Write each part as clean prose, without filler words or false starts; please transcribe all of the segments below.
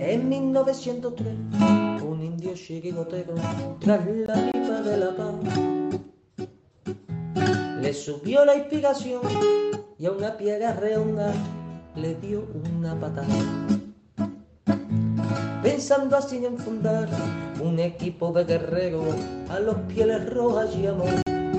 En 1903, un indio chirigotero, tras la pipa de la paz, le subió la inspiración y a una piedra redonda le dio una patada. Pensando así en fundar un equipo de guerreros a los pieles rojas y amor.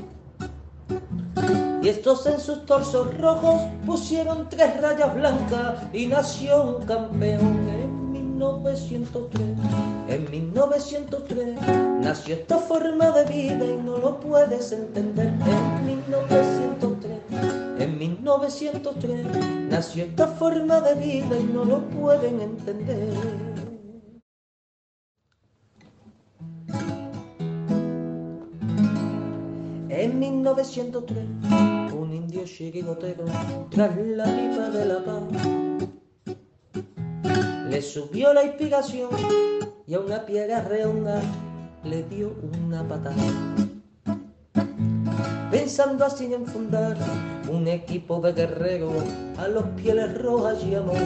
Y estos en sus torsos rojos pusieron 3 rayas blancas y nació un campeón en 1903. En 1903 nació esta forma de vida y no lo puedes entender. En 1903, en 1903 nació esta forma de vida y no lo pueden entender. En 1903, un indio chirigotero, tras la pipa de la paz, le subió la inspiración y a una piedra redonda le dio una patada. Pensando así en fundar un equipo de guerreros a los pieles rojas y amor.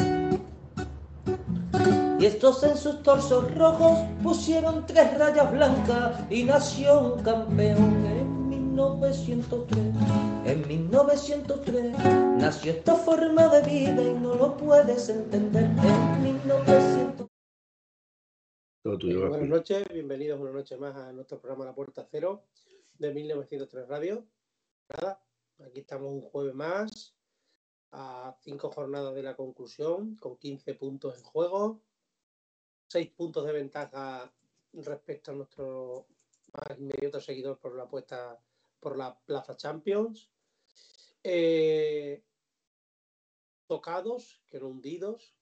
Y estos en sus torsos rojos pusieron 3 rayas blancas y nació un campeón en 1903. En 1903 nació esta forma de vida y no lo puedes entender. En 1903. Buenas noches, bienvenidos una noche más a nuestro programa La Puerta Cero de 1903 Radio. Nada, aquí estamos un jueves más, a 5 jornadas de la conclusión, con 15 puntos en juego, 6 puntos de ventaja respecto a nuestro más inmediato seguidor por la apuesta por la Plaza Champions. Tocados, que no hundidos.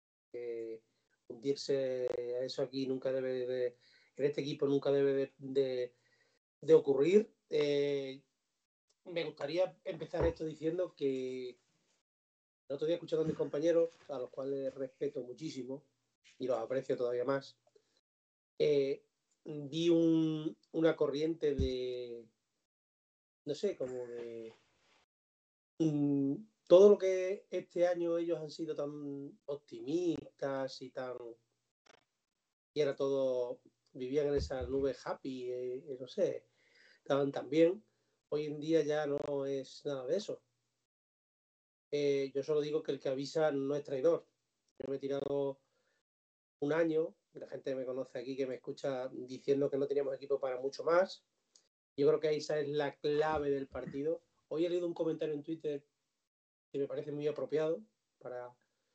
Hundirse a eso aquí nunca debe de, en este equipo nunca debe de ocurrir. Me gustaría empezar esto diciendo que el otro día, escuchando a mis compañeros, a los cuales respeto muchísimo y los aprecio todavía más, vi una corriente de, no sé, como de todo lo que este año ellos han sido tan optimistas y tan, y era todo, vivían en esa nube happy, no sé, estaban tan bien. Hoy en día ya no es nada de eso. Yo solo digo que el que avisa no es traidor. Yo me he tirado un año, la gente me conoce aquí, que me escucha diciendo que no teníamos equipo para mucho más. Yo creo que esa es la clave del partido. Hoy he leído un comentario en Twitter que me parece muy apropiado para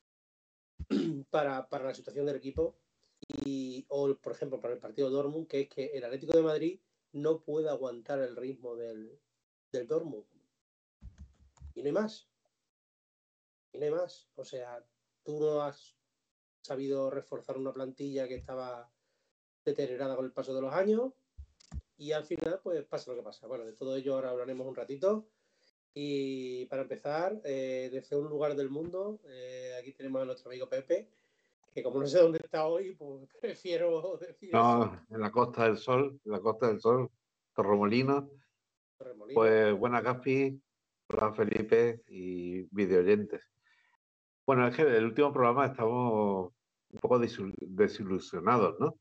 la situación del equipo, o por ejemplo para el partido de Dortmund, que es que el Atlético de Madrid no puede aguantar el ritmo del Dortmund. Y no hay más. Y no hay más. O sea, tú no has sabido reforzar una plantilla que estaba deteriorada con el paso de los años y al final pues pasa lo que pasa. Bueno, de todo ello ahora hablaremos un ratito. Y para empezar, desde un lugar del mundo, aquí tenemos a nuestro amigo Pepe, que como no sé dónde está hoy, pues prefiero decir eso. En la Costa del Sol, Torremolinos. Pues buenas, Gaspi, hola Felipe y videoyentes. Bueno, es que en el último programa estamos un poco desilusionados, ¿no?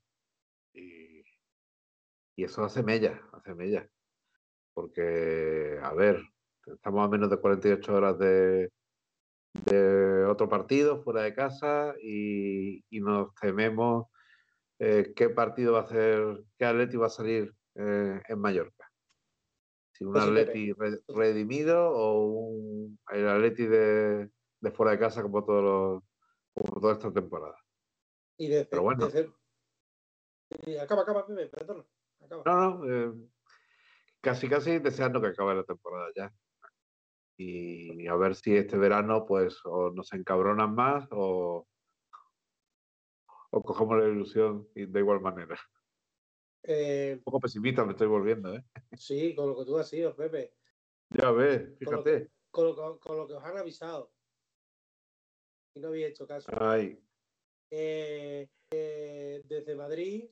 Y eso hace mella. Porque, a ver, estamos a menos de 48 horas de otro partido fuera de casa y nos tememos qué partido va a hacer, qué Atleti va a salir en Mallorca. Si un Atleti redimido o el Atleti de fuera de casa como toda esta temporada. Pero bueno. Acaba, Pepe, perdón. No, casi deseando que acabe la temporada ya. Y a ver si este verano pues o nos encabronan más o cogemos la ilusión de igual manera. Un poco pesimista me estoy volviendo, ¿eh? Sí, con lo que tú has sido, Pepe. Ya ves, fíjate. Con lo que os han avisado. Y no había hecho caso. Ay. Desde Madrid.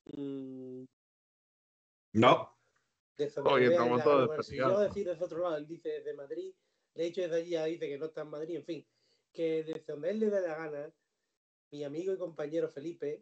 No. Hoy estamos todos si yo decir desde otro lado, él dice desde Madrid. De hecho, desde allí ya dice que no está en Madrid. En fin, que desde donde él le dé la gana, mi amigo y compañero Felipe,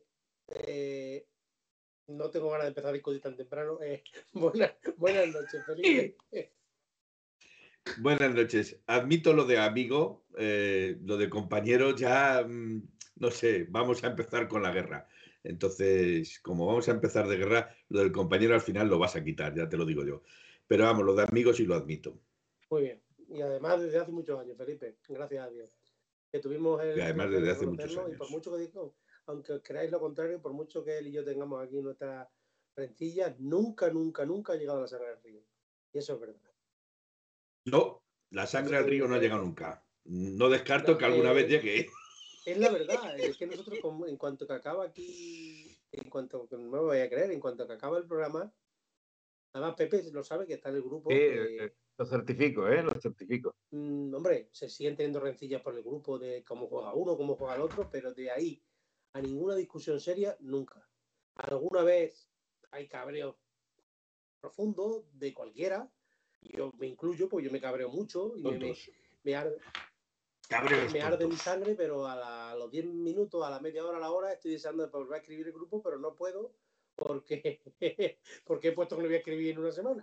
no tengo ganas de empezar a discutir tan temprano. Buenas noches, Felipe. Buenas noches. Admito lo de amigo, lo de compañero, ya no sé, vamos a empezar con la guerra. Entonces, como vamos a empezar de guerra, lo del compañero al final lo vas a quitar, ya te lo digo yo. Pero vamos, lo de amigos sí lo admito. Muy bien. Y además desde hace muchos años, Felipe, gracias a Dios. Que tuvimos Y el además placer desde de hace muchos conocernos y años. por mucho que digo, aunque creáis lo contrario, por mucho que él y yo tengamos aquí nuestras rencillas, nunca ha llegado a la sangre del río. Y eso es verdad. No, la sangre al río no ha llegado nunca. No descarto que alguna vez llegue. Es la verdad, es que nosotros en cuanto que acaba aquí, en cuanto que no me voy a creer, en cuanto que acaba el programa, además Pepe lo sabe que está en el grupo. Lo certifico, lo certifico. Hombre, se siguen teniendo rencillas por el grupo de cómo juega uno, cómo juega el otro, pero de ahí a ninguna discusión seria, nunca. Alguna vez hay cabreo profundo de cualquiera, y yo me incluyo, pues yo me cabreo mucho y me arde mi sangre, pero a los 10 minutos, a la media hora, a la hora, estoy deseando volver a escribir el grupo, pero no puedo porque he puesto que lo voy a escribir en una semana.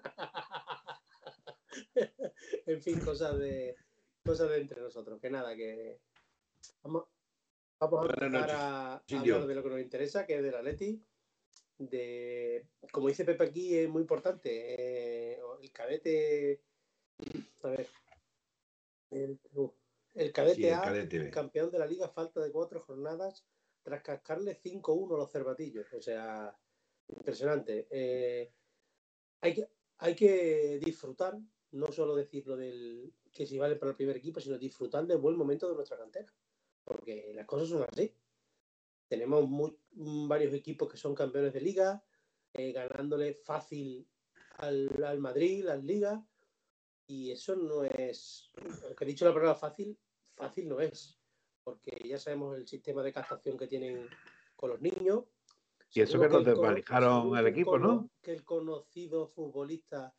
En fin, cosas de entre nosotros. Que nada, que vamos a empezar a hablar de lo que nos interesa, que es del Atleti. Como dice Pepe aquí, es muy importante. El cadete. A ver. El cadete A, campeón de la liga, falta de 4 jornadas, tras cascarle 5-1 a los cervatillos. O sea, impresionante. Hay que disfrutar, no solo decir lo del que si vale para el primer equipo, sino disfrutar del buen momento de nuestra cantera. Porque las cosas son así. Tenemos varios equipos que son campeones de liga, ganándole fácil al Madrid, las ligas. Y eso no es, aunque he dicho la palabra fácil no es, porque ya sabemos el sistema de captación que tienen con los niños. Y eso que nos desvalijaron el equipo, ¿no? Que el conocido futbolista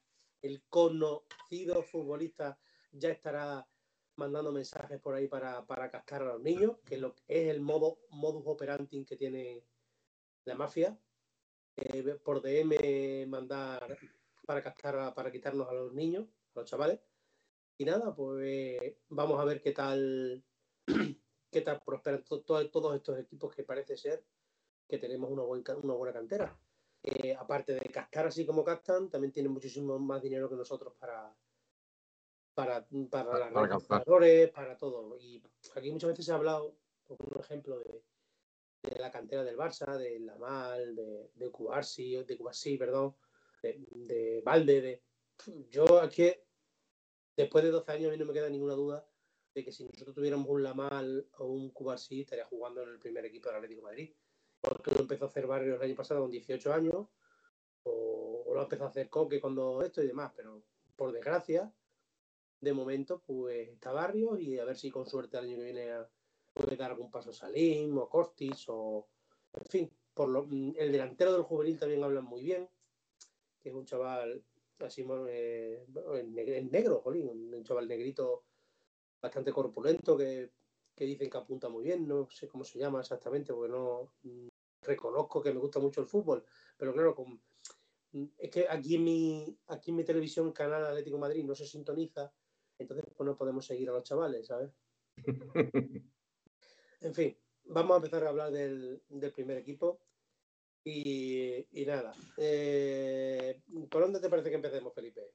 ya estará mandando mensajes por ahí para captar a los niños, que es el modus operandi que tiene la mafia. Por DM mandar para captar, para quitarnos a los niños, a los chavales. Y nada, pues vamos a ver qué tal prosperan todos estos equipos, que parece ser que tenemos una buena cantera. Aparte de cascar así como castan, también tienen muchísimo más dinero que nosotros para los jugadores, para todo. Y aquí muchas veces se ha hablado, por un ejemplo, de la cantera del Barça, de Lamal, de Cubarsí, de Valde. Yo aquí, después de 12 años, a mí no me queda ninguna duda de que si nosotros tuviéramos un Lamal o un Cubarsí, estaría jugando en el primer equipo del Atlético de Madrid. Porque lo empezó a hacer Barrios el año pasado con 18 años, o lo empezó a hacer Coque cuando esto y demás, pero por desgracia, de momento, pues está Barrios, y a ver si con suerte el año que viene puede dar algún paso Salim o Costis, o en fin, el delantero del juvenil también hablan muy bien, que es un chaval así en negro, jolín, un chaval negrito bastante corpulento que dicen que apunta muy bien, no sé cómo se llama exactamente, porque no reconozco que me gusta mucho el fútbol, pero claro, es que aquí en mi televisión, canal Atlético de Madrid, no se sintoniza, entonces pues no podemos seguir a los chavales, ¿sabes? En fin, vamos a empezar a hablar del primer equipo. Y nada, ¿por dónde te parece que empecemos, Felipe?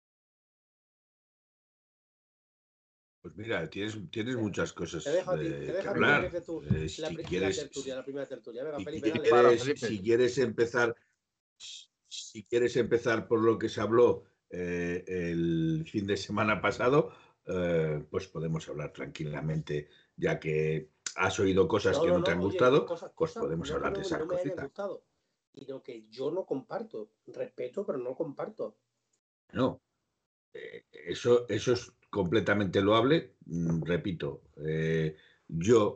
Pues mira, tienes muchas cosas te dejo que a hablar. Si quieres, la primera tertulia. Venga, Felipe, si quieres empezar por lo que se habló el fin de semana pasado, pues podemos hablar tranquilamente, ya que has oído cosas que no te han gustado, pues podemos hablar de esas cositas. Me hayan gustado, sino que yo no comparto. Respeto, pero no comparto. No, eso es completamente loable. Repito, yo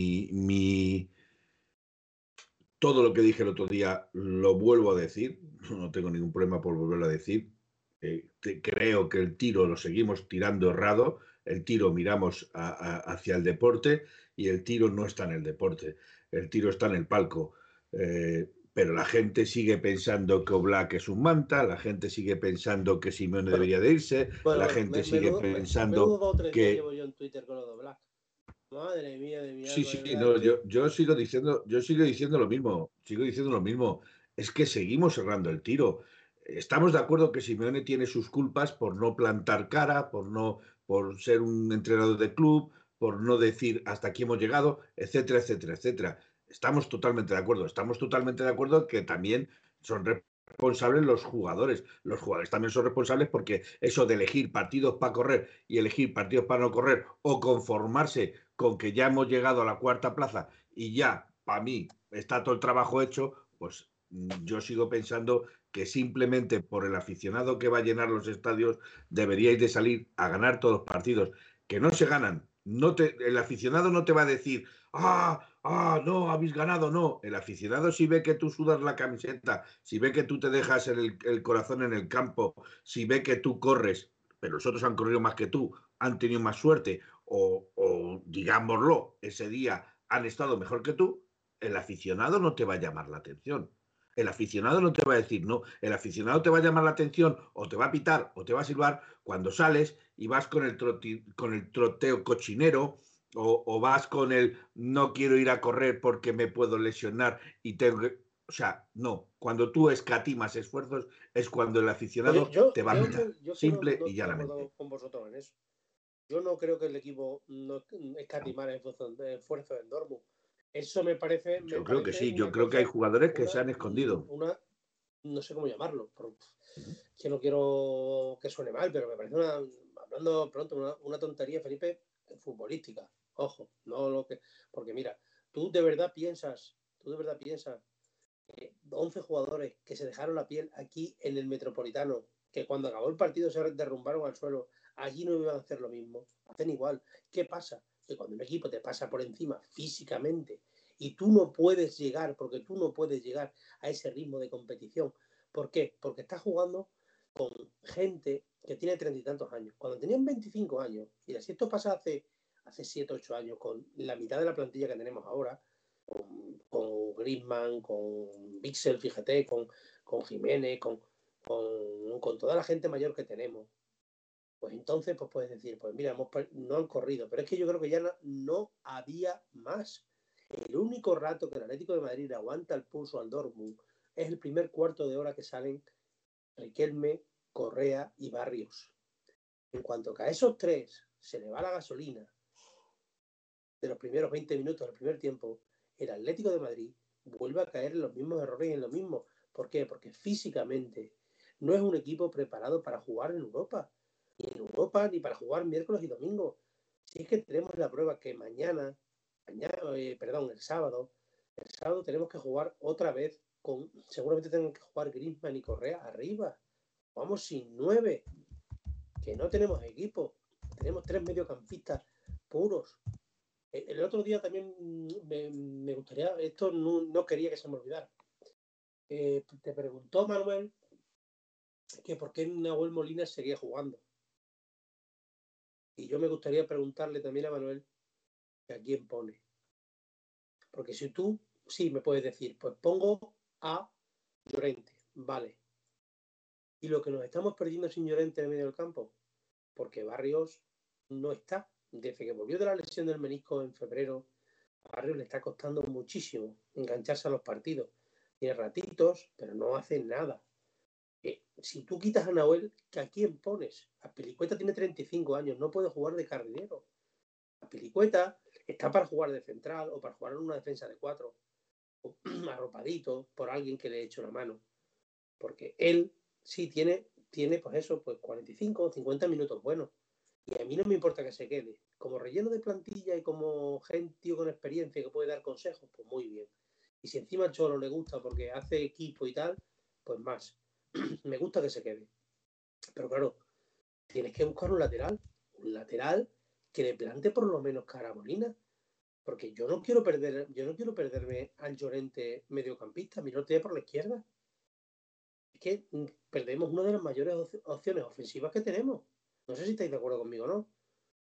todo lo que dije el otro día lo vuelvo a decir, no tengo ningún problema por volverlo a decir. Creo que el tiro lo seguimos tirando errado. el tiro miramos hacia el deporte y el tiro no está en el deporte, el tiro está en el palco. Pero la gente sigue pensando que Oblak es un manta, la gente sigue pensando que Simeone debería de irse, la gente sigue pensando menudo 2 o 3 días que... llevo yo en Twitter con lo de Oblak. Madre mía de mi Sí, alma, de sí, verdad. no, yo sigo diciendo lo mismo, sigo diciendo lo mismo. Es que seguimos cerrando el tiro. Estamos de acuerdo que Simeone tiene sus culpas por no plantar cara, por ser un entrenador de club, por no decir hasta aquí hemos llegado, etcétera, etcétera, etcétera. Estamos totalmente de acuerdo. Estamos totalmente de acuerdo que también son responsables los jugadores. Los jugadores también son responsables porque eso de elegir partidos para correr y elegir partidos para no correr o conformarse con que ya hemos llegado a la cuarta plaza y ya, para mí, está todo el trabajo hecho, pues yo sigo pensando que simplemente por el aficionado que va a llenar los estadios deberíais de salir a ganar todos los partidos, que no se ganan. El aficionado no te va a decir, no, habéis ganado, no. El aficionado si ve que tú sudas la camiseta, si ve que tú te dejas el corazón en el campo, si ve que tú corres, pero los otros han corrido más que tú, han tenido más suerte, o digámoslo, ese día han estado mejor que tú, el aficionado no te va a llamar la atención. El aficionado no te va a decir no. El aficionado te va a llamar la atención o te va a pitar o te va a silbar cuando sales y vas con el troteo cochinero o vas con el no quiero ir a correr porque me puedo lesionar y tengo que... O sea, no. Cuando tú escatimas esfuerzos es cuando el aficionado te va a pitar. Yo que Simple no y estoy de acuerdo llanamente. con vosotros en eso. Yo no creo que el equipo no escatimara esfuerzo en Dortmund. Eso me Yo creo que parece sí. Yo una creo que hay cosa, jugadores que se han escondido. no sé cómo llamarlo, que no quiero que suene mal, pero me parece hablando pronto, una tontería, Felipe, futbolística. Ojo, no lo que. Porque mira, tú de verdad piensas que 11 jugadores que se dejaron la piel aquí en el Metropolitano, que cuando acabó el partido se derrumbaron al suelo, allí no iban a hacer lo mismo, hacen igual. ¿Qué pasa? Que cuando un equipo te pasa por encima físicamente y tú no puedes llegar, porque tú no puedes llegar a ese ritmo de competición. ¿Por qué? Porque estás jugando con gente que tiene 30 y tantos años. Cuando tenían 25 años, y así esto pasa hace 7, 8 años, con la mitad de la plantilla que tenemos ahora, con Griezmann, con Pixel, fíjate, con Jiménez, con toda la gente mayor que tenemos. Pues entonces pues puedes decir, pues mira, no han corrido, pero es que yo creo que ya no había más. El único rato que el Atlético de Madrid aguanta el pulso al Dortmund es el primer cuarto de hora que salen Riquelme, Correa y Barrios. En cuanto que a esos tres se le va la gasolina de los primeros 20 minutos del primer tiempo, el Atlético de Madrid vuelve a caer en los mismos errores y en lo mismo. ¿Por qué? Porque físicamente no es un equipo preparado para jugar en Europa. Ni en Europa ni para jugar miércoles y domingo. Si es que tenemos la prueba que el sábado tenemos que jugar otra vez seguramente tengan que jugar Griezmann y Correa arriba. Vamos sin 9, que no tenemos equipo. Tenemos 3 mediocampistas puros. El otro día también me gustaría, esto no quería que se me olvidara. Te preguntó Manuel que por qué Nahuel Molina seguía jugando. Y yo me gustaría preguntarle también a Manuel que a quién pone. Porque si tú, sí, me puedes decir, pues pongo a Llorente, vale. Y lo que nos estamos perdiendo sin Llorente en el medio del campo, porque Barrios no está. Desde que volvió de la lesión del menisco en febrero, a Barrios le está costando muchísimo engancharse a los partidos. Tiene ratitos, pero no hace nada. Si tú quitas a Nahuel, ¿a quién pones? Azpilicueta tiene 35 años, no puede jugar de carrilero. Azpilicueta está para jugar de central o para jugar en una defensa de 4, arropadito por alguien que le eche una mano. Porque él sí tiene pues eso, pues 45 o 50 minutos buenos. Y a mí no me importa que se quede. Como relleno de plantilla y como gente con experiencia que puede dar consejos, pues muy bien. Y si encima al Cholo le gusta porque hace equipo y tal, pues más. Me gusta que se quede. Pero claro, tienes que buscar un lateral que le plante por lo menos cara a Molina. Porque yo no quiero perderme al Llorente mediocampista, mi norte por la izquierda. Es que perdemos una de las mayores opciones ofensivas que tenemos. No sé si estáis de acuerdo conmigo o no.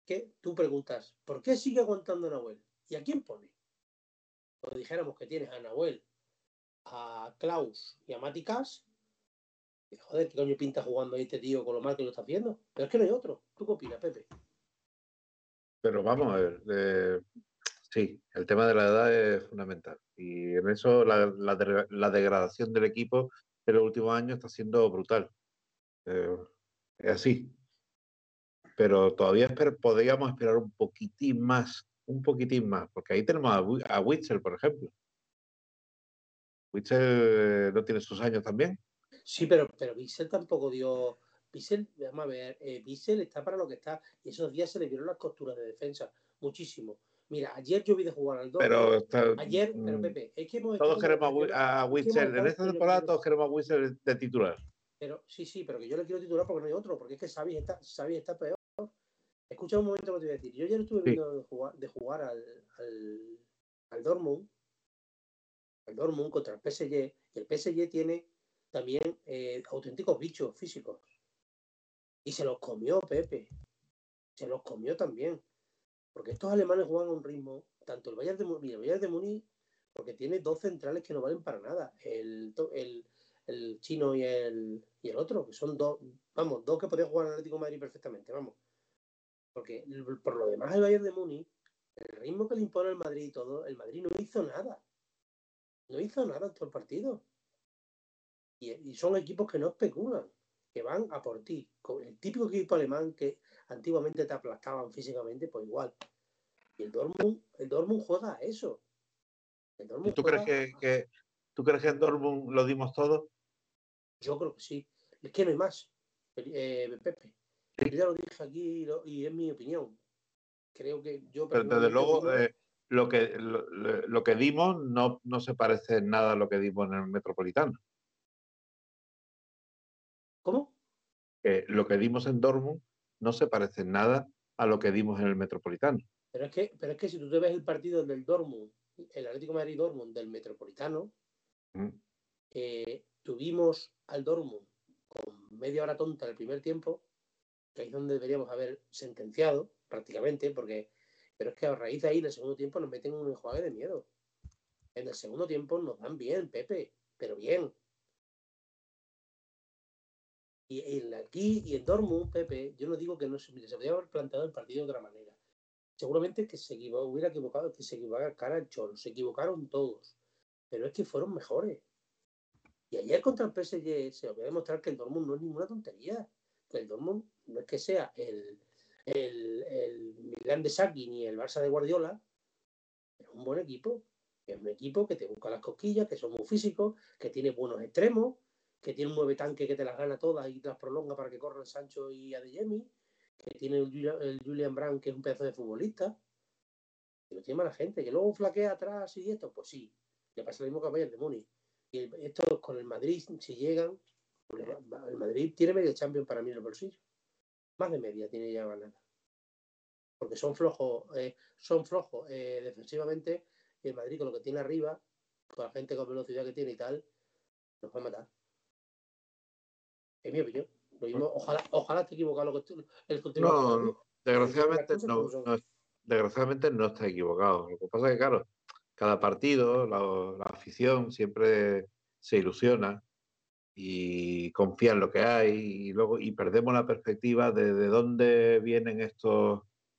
que tú preguntas, ¿por qué sigue aguantando a Nahuel? ¿Y a quién pone? Pues dijéramos que tienes a Nahuel, a Klaus y a Mati Cash. Y, joder, ¿qué coño pinta jugando ahí este tío con lo mal que lo está haciendo? Pero es que no hay otro. ¿Tú qué opinas, Pepe? Pero vamos a ver, sí, el tema de la edad es fundamental. Y en eso la degradación del equipo en los últimos años está siendo brutal. Es así. Pero todavía podríamos esperar un poquitín más, porque ahí tenemos a Witzel, por ejemplo. Witzel no tiene sus años también. Sí, pero Bissell tampoco dio. Bissell, vamos a ver, Bissell está para lo que está. Y esos días se le vieron las costuras de defensa. Muchísimo. Mira, ayer yo vi de jugar al Dortmund. Ayer, pero Pepe, es que hemos todos estado. queremos a Witzel. En esta temporada todos queremos a Witzel de titular. Pero sí, pero que yo le quiero titular porque no hay otro. Porque es que Xavi está peor. Escucha un momento lo que te voy a decir. Yo ayer estuve viendo de jugar al Dortmund. Al Dortmund contra el PSG. Y el PSG tiene también auténticos bichos físicos. Y se los comió Pepe. Se los comió también. Porque estos alemanes juegan a un ritmo, tanto el Bayern de Múnich y el Bayern de Múnich, porque tiene dos centrales que no valen para nada. El chino y el otro, que son dos que podían jugar en Atlético de Madrid perfectamente, vamos. Porque por lo demás el Bayern de Múnich, el ritmo que le impone el Madrid y todo, el Madrid no hizo nada. No hizo nada en todo el partido. Y son equipos que no especulan, que van a por ti. El típico equipo alemán que antiguamente te aplastaban físicamente, pues igual. Y el Dortmund juega a eso. ¿Y tú crees que en Dortmund lo dimos todo? Yo creo que sí. Es que no hay más, Pepe. Yo ya lo dije aquí y es mi opinión. Creo que yo Pero desde luego lo que dimos no se parece en nada a lo que dimos en el Metropolitano. ¿Cómo? Lo que dimos en Dortmund no se parece en nada a lo que dimos en el Metropolitano. Pero es que si tú te ves el partido del Dortmund, el Atlético de Madrid-Dortmund del Metropolitano, tuvimos al Dortmund con media hora tonta en el primer tiempo, que ahí es donde deberíamos haber sentenciado prácticamente, pero es que a raíz de ahí en el segundo tiempo nos meten un enjuague de miedo. En el segundo tiempo nos dan bien, Pepe, pero bien. Y aquí y en Dortmund, Pepe, yo no digo que no se podría haber planteado el partido de otra manera. Seguramente que hubiera equivocado, que se equivocara el Cholo, se equivocaron todos, pero es que fueron mejores. Y ayer contra el PSG se os voy a demostrar que el Dortmund no es ninguna tontería, que el Dortmund no es que sea el Milán de Saki ni el Barça de Guardiola, es un buen equipo, es un equipo que te busca las cosquillas, que son muy físicos, que tiene buenos extremos, que tiene un 9 tanque que te las gana todas y te las prolonga para que corran Sancho y Adeyemi, que tiene el Julian Brandt, que es un pedazo de futbolista, que no tiene mala gente, que luego flaquea atrás y esto, pues sí, le pasa lo mismo que a Bayern de Múnich. Y esto con el Madrid, si llegan, el Madrid tiene medio Champions para mí en el bolsillo. Más de media tiene ya ganada. Porque son flojos defensivamente, y el Madrid con lo que tiene arriba, con la gente con velocidad que tiene y tal, nos va a matar. Es mi opinión. Lo mismo, ojalá esté equivocado el continuo. No, desgraciadamente no está equivocado. Lo que pasa es que, claro, cada partido, la afición siempre se ilusiona y confía en lo que hay y perdemos la perspectiva de dónde vienen estos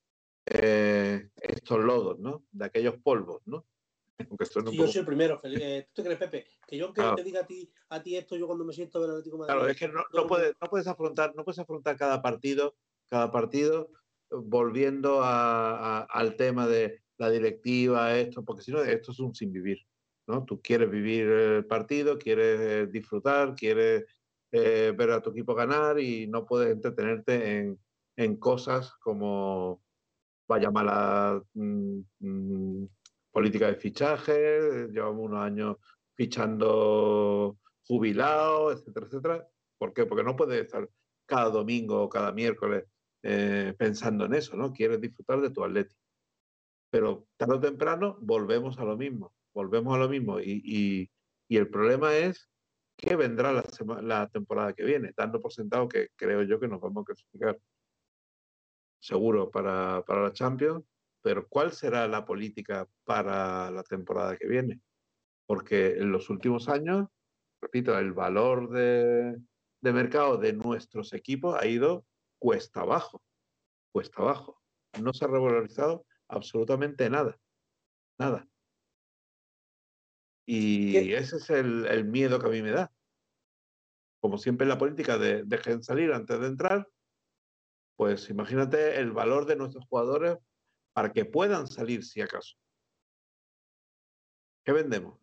lodos, ¿no? De aquellos polvos, ¿no? Aunque sí, yo soy el primero. ¿Tú te crees, Pepe? Que yo aunque te diga a ti esto, yo cuando me siento del Atlético de Madrid. Claro, es que no puedes afrontar cada partido volviendo al tema de la directiva, esto, porque si no, esto es un sin vivir, ¿no? Tú quieres vivir el partido, quieres disfrutar, quieres ver a tu equipo ganar y no puedes entretenerte en cosas como vaya mala política de fichaje, llevamos unos años fichando jubilados, etcétera, etcétera. ¿Por qué? Porque no puedes estar cada domingo o cada miércoles pensando en eso, ¿no? Quieres disfrutar de tu Atleti. Pero tarde o temprano volvemos a lo mismo, y el problema es que vendrá la temporada que viene, dando por sentado que creo yo que nos vamos a clasificar. seguro para la Champions, pero ¿cuál será la política para la temporada que viene? Porque en los últimos años, repito, el valor de mercado de nuestros equipos ha ido cuesta abajo, cuesta abajo. No se ha revalorizado absolutamente nada, nada. Y ese es el miedo que a mí me da. Como siempre en la política de dejen salir antes de entrar, pues imagínate el valor de nuestros jugadores para que puedan salir si acaso. ¿Qué vendemos?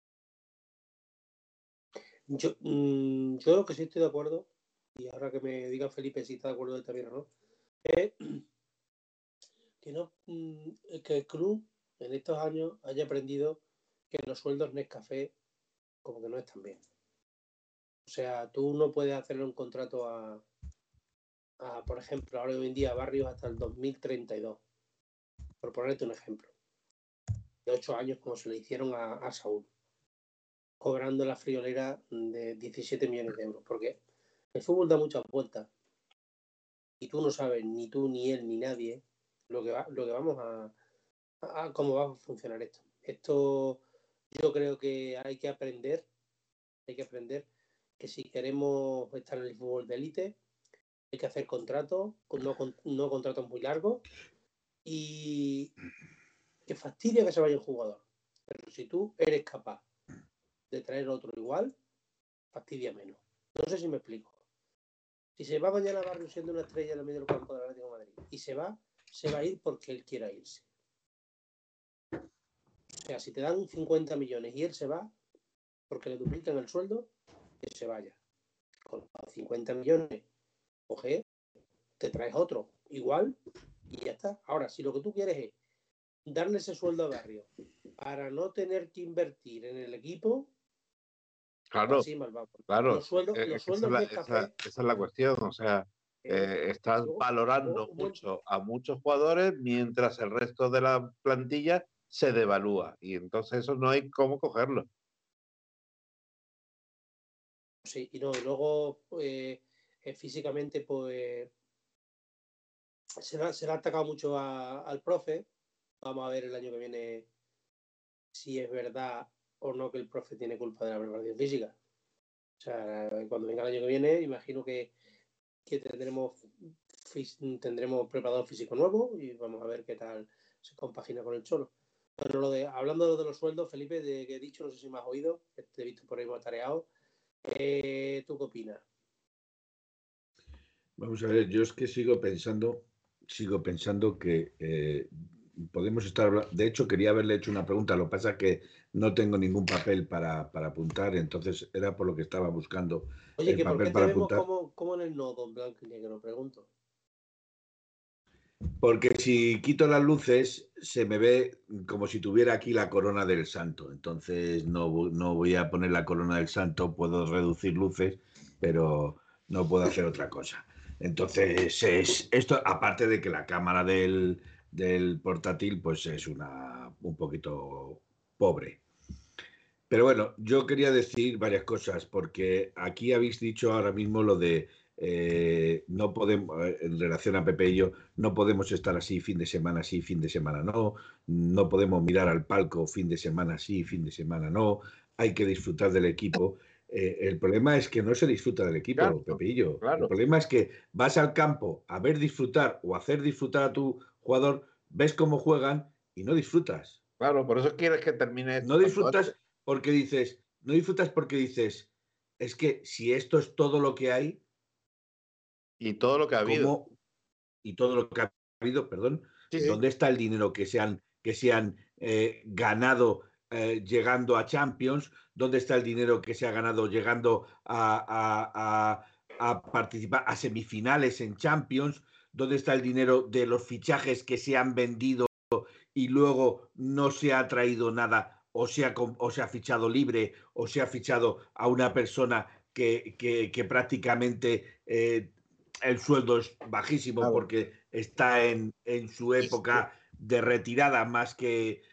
Yo lo que sí estoy de acuerdo, y ahora que me diga Felipe si está de acuerdo también o no, es que, no, que el club en estos años haya aprendido que los sueldos Nescafé como que no están bien. O sea, tú no puedes hacerle un contrato a por ejemplo, ahora hoy en día Barrios hasta el 2032, por ponerte un ejemplo, de 8 años como se le hicieron a Saúl, cobrando la friolera de 17 millones de euros, porque el fútbol da muchas vueltas y tú no sabes, ni tú, ni él, ni nadie, lo que vamos a cómo va a funcionar esto. Esto yo creo que hay que aprender que si queremos estar en el fútbol de élite, hay que hacer contratos, no contratos muy largos, y que fastidia que se vaya un jugador. Pero si tú eres capaz de traer otro igual, fastidia menos. No sé si me explico. Si se va mañana Barrio siendo una estrella en el medio del campo del Atlético de Madrid y se va a ir porque él quiera irse. O sea, si te dan 50 millones y él se va porque le duplican el sueldo, que se vaya. Con 50 millones, coge, te traes otro igual y ya está. Ahora, si lo que tú quieres es darle ese sueldo a Barrio para no tener que invertir en el equipo, claro, así mal vamos. claro. Los sueldos de café. Esa es la cuestión. O sea, estás valorando mucho a muchos jugadores mientras el resto de la plantilla se devalúa. Y entonces eso no hay cómo cogerlo. Sí, y no, y luego físicamente, pues se le ha atacado mucho al profe. Vamos a ver el año que viene si es verdad o no que el profe tiene culpa de la preparación física. O sea, cuando venga el año que viene, imagino que tendremos preparador físico nuevo y vamos a ver qué tal se compagina con el Cholo. Bueno, hablando de los sueldos, Felipe, de que he dicho, no sé si me has oído, te he visto por ahí más tareado. ¿Tú qué opinas? Vamos a ver, yo es que sigo pensando que podemos estar hablando. De hecho, quería haberle hecho una pregunta, lo que pasa es que no tengo ningún papel para apuntar, entonces era por lo que estaba buscando. Oye, el que ¿por papel qué te para vemos apuntar. como en el nodo en blanco y negro? Pregunto. Porque si quito las luces, se me ve como si tuviera aquí la corona del santo. Entonces no voy a poner la corona del santo, puedo reducir luces, pero no puedo hacer otra cosa. Entonces, esto, aparte de que la cámara del portátil, pues es un poquito pobre. Pero bueno, yo quería decir varias cosas, porque aquí habéis dicho ahora mismo lo de no podemos, en relación a Pepe y yo, no podemos estar así fin de semana sí, fin de semana no podemos mirar al palco fin de semana sí, fin de semana no, hay que disfrutar del equipo. El problema es que no se disfruta del equipo, Claro, Pepe y yo. claro. El problema es que vas al campo a ver disfrutar o hacer disfrutar a tu jugador, ves cómo juegan y no disfrutas. Claro, por eso quieres que termine esto No cuanto disfrutas antes. no disfrutas porque dices, es que si esto es todo lo que hay, Y todo lo que ha habido. ¿cómo? Y todo lo que ha habido, perdón, Sí, sí. ¿dónde está el dinero que se han ganado llegando a Champions? ¿Dónde está el dinero que se ha ganado llegando a participar a semifinales en Champions? ¿Dónde está el dinero de los fichajes que se han vendido y luego no se ha traído nada o se ha fichado libre o se ha fichado a una persona que prácticamente el sueldo es bajísimo Claro. porque está en su época de retirada más que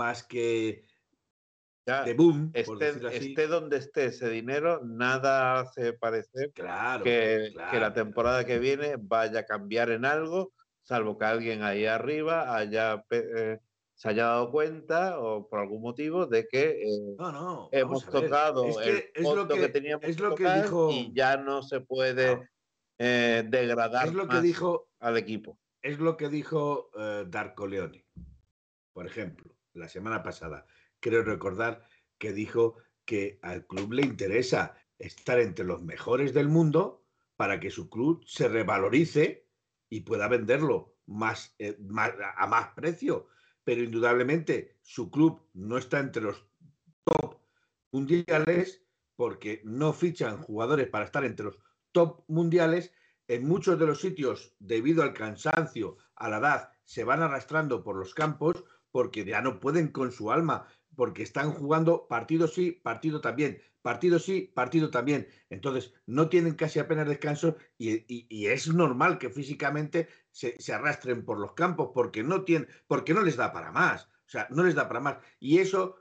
Ya, de boom, por decirlo así? esté donde esté ese dinero, nada hace parecer Claro, que la claro. temporada que viene vaya a cambiar en algo salvo que alguien ahí arriba se haya dado cuenta o por algún motivo de que No, hemos vamos a ver. tocado Es el que fondo que teníamos es que lo que tocar dijo. y ya no se puede Claro, degradar es lo que más dijo, al equipo. es lo que dijo Darko Leone, por ejemplo, la semana pasada. Creo recordar que dijo que al club le interesa estar entre los mejores del mundo para que su club se revalorice y pueda venderlo a más precio. Pero indudablemente su club no está entre los top mundiales porque no fichan jugadores para estar entre los top mundiales. En muchos de los sitios, debido al cansancio, a la edad, se van arrastrando por los campos porque ya no pueden con su alma, porque están jugando partido sí, partido también, partido sí, partido también. Entonces, no tienen casi apenas descanso y es normal que físicamente se arrastren por los campos porque no les da para más. O sea, no les da para más. Y eso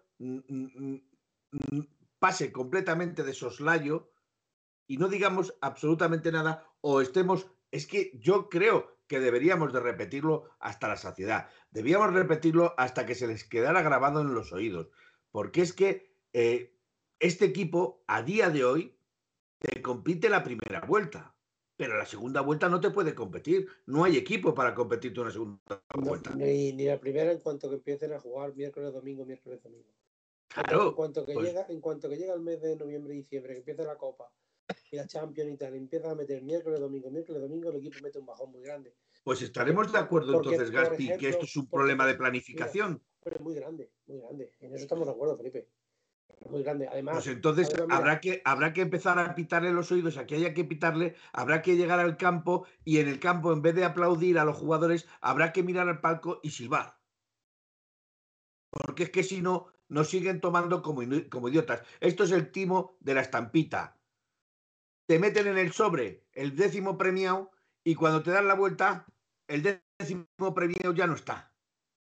pase completamente de soslayo y no digamos absolutamente nada o estemos... Es que yo creo que deberíamos de repetirlo hasta la saciedad. Debíamos repetirlo hasta que se les quedara grabado en los oídos. Porque es que este equipo, a día de hoy, te compite la primera vuelta. Pero la segunda vuelta no te puede competir. No hay equipo para competirte una segunda vuelta. Ni la primera en cuanto que empiecen a jugar miércoles, domingo. Claro. En cuanto que llega el mes de noviembre y diciembre, que empieza la Copa y la Champions y tal, empieza a meter miércoles, domingo, el equipo mete un bajón muy grande. Pues estaremos de acuerdo entonces, Gaspi, que esto es un problema de planificación. Mira, muy grande. En eso estamos de acuerdo, Felipe. Muy grande. Además, pues entonces habrá que empezar a pitarle los oídos a que haya que pitarle, habrá que llegar al campo y en el campo, en vez de aplaudir a los jugadores, habrá que mirar al palco y silbar. Porque es que si no, nos siguen tomando como idiotas. Esto es el timo de la estampita. Te meten en el sobre el 10º premiado y cuando te dan la vuelta, el 10º premiado ya no está.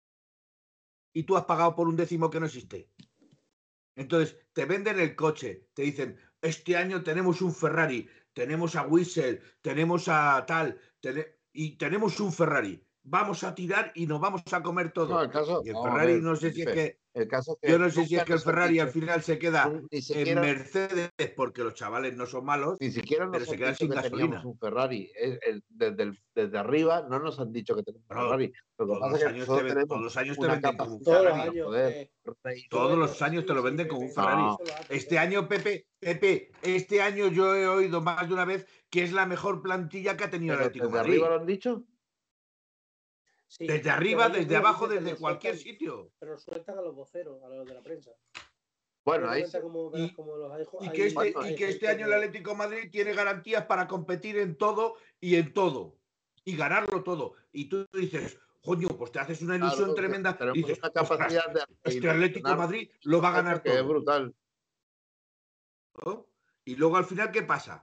Y tú has pagado por un 10º que no existe. Entonces, te venden el coche, te dicen, este año tenemos un Ferrari, tenemos a Whistle, tenemos a tal, y tenemos un Ferrari. Vamos a tirar y nos vamos a comer todo. No, el caso, y el Ferrari, ver, no sé si es que... El caso que yo no sé si es que el Ferrari al final se queda siquiera, en Mercedes porque los chavales no son malos, ni siquiera pero se quedan sin gasolina. Un Ferrari. Desde arriba no nos han dicho que tenemos un Ferrari. Todos los años te venden como un Ferrari. Todos los años te lo venden como un Ferrari. No. Este año, Pepe, este año yo he oído más de una vez que es la mejor plantilla que ha tenido el Atlético de Madrid. ¿Desde arriba lo han dicho? Sí, desde arriba, desde abajo, desde cualquier sitio. Pero sueltan a los voceros, a los de la prensa. Bueno, ahí que este año el Atlético de Madrid tiene garantías para competir en todo y en todo. Y ganarlo todo. Y tú dices, coño, pues te haces una ilusión tremenda. Y dices, una capacidad de este Atlético de Madrid lo va a ganar todo. Es brutal. ¿No? Y luego al final, ¿qué pasa?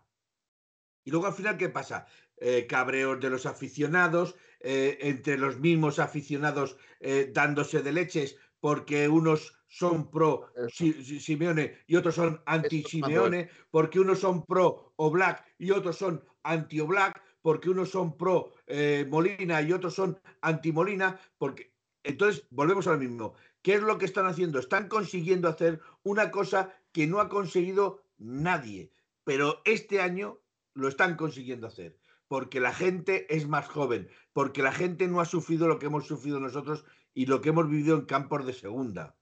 Cabreos de los aficionados, entre los mismos aficionados dándose de leches porque unos son pro Simeone y otros son anti-Simeone, porque unos son pro Oblak y otros son anti-Oblak, porque unos son pro Molina y otros son anti-Molina, porque... Entonces, volvemos a lo mismo. ¿Qué es lo que están haciendo? Están consiguiendo hacer una cosa que no ha conseguido nadie, pero este año lo están consiguiendo hacer, porque la gente es más joven, porque la gente no ha sufrido lo que hemos sufrido nosotros y lo que hemos vivido en campos de segunda.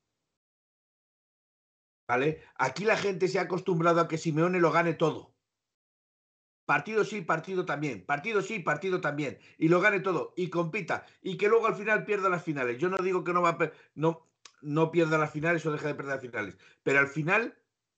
¿Vale? Aquí la gente se ha acostumbrado a que Simeone lo gane todo. Partido sí, partido también. Partido sí, partido también. Y lo gane todo. Y compita. Y que luego al final pierda las finales. Yo no digo que no pierda las finales o deje de perder las finales. Pero al final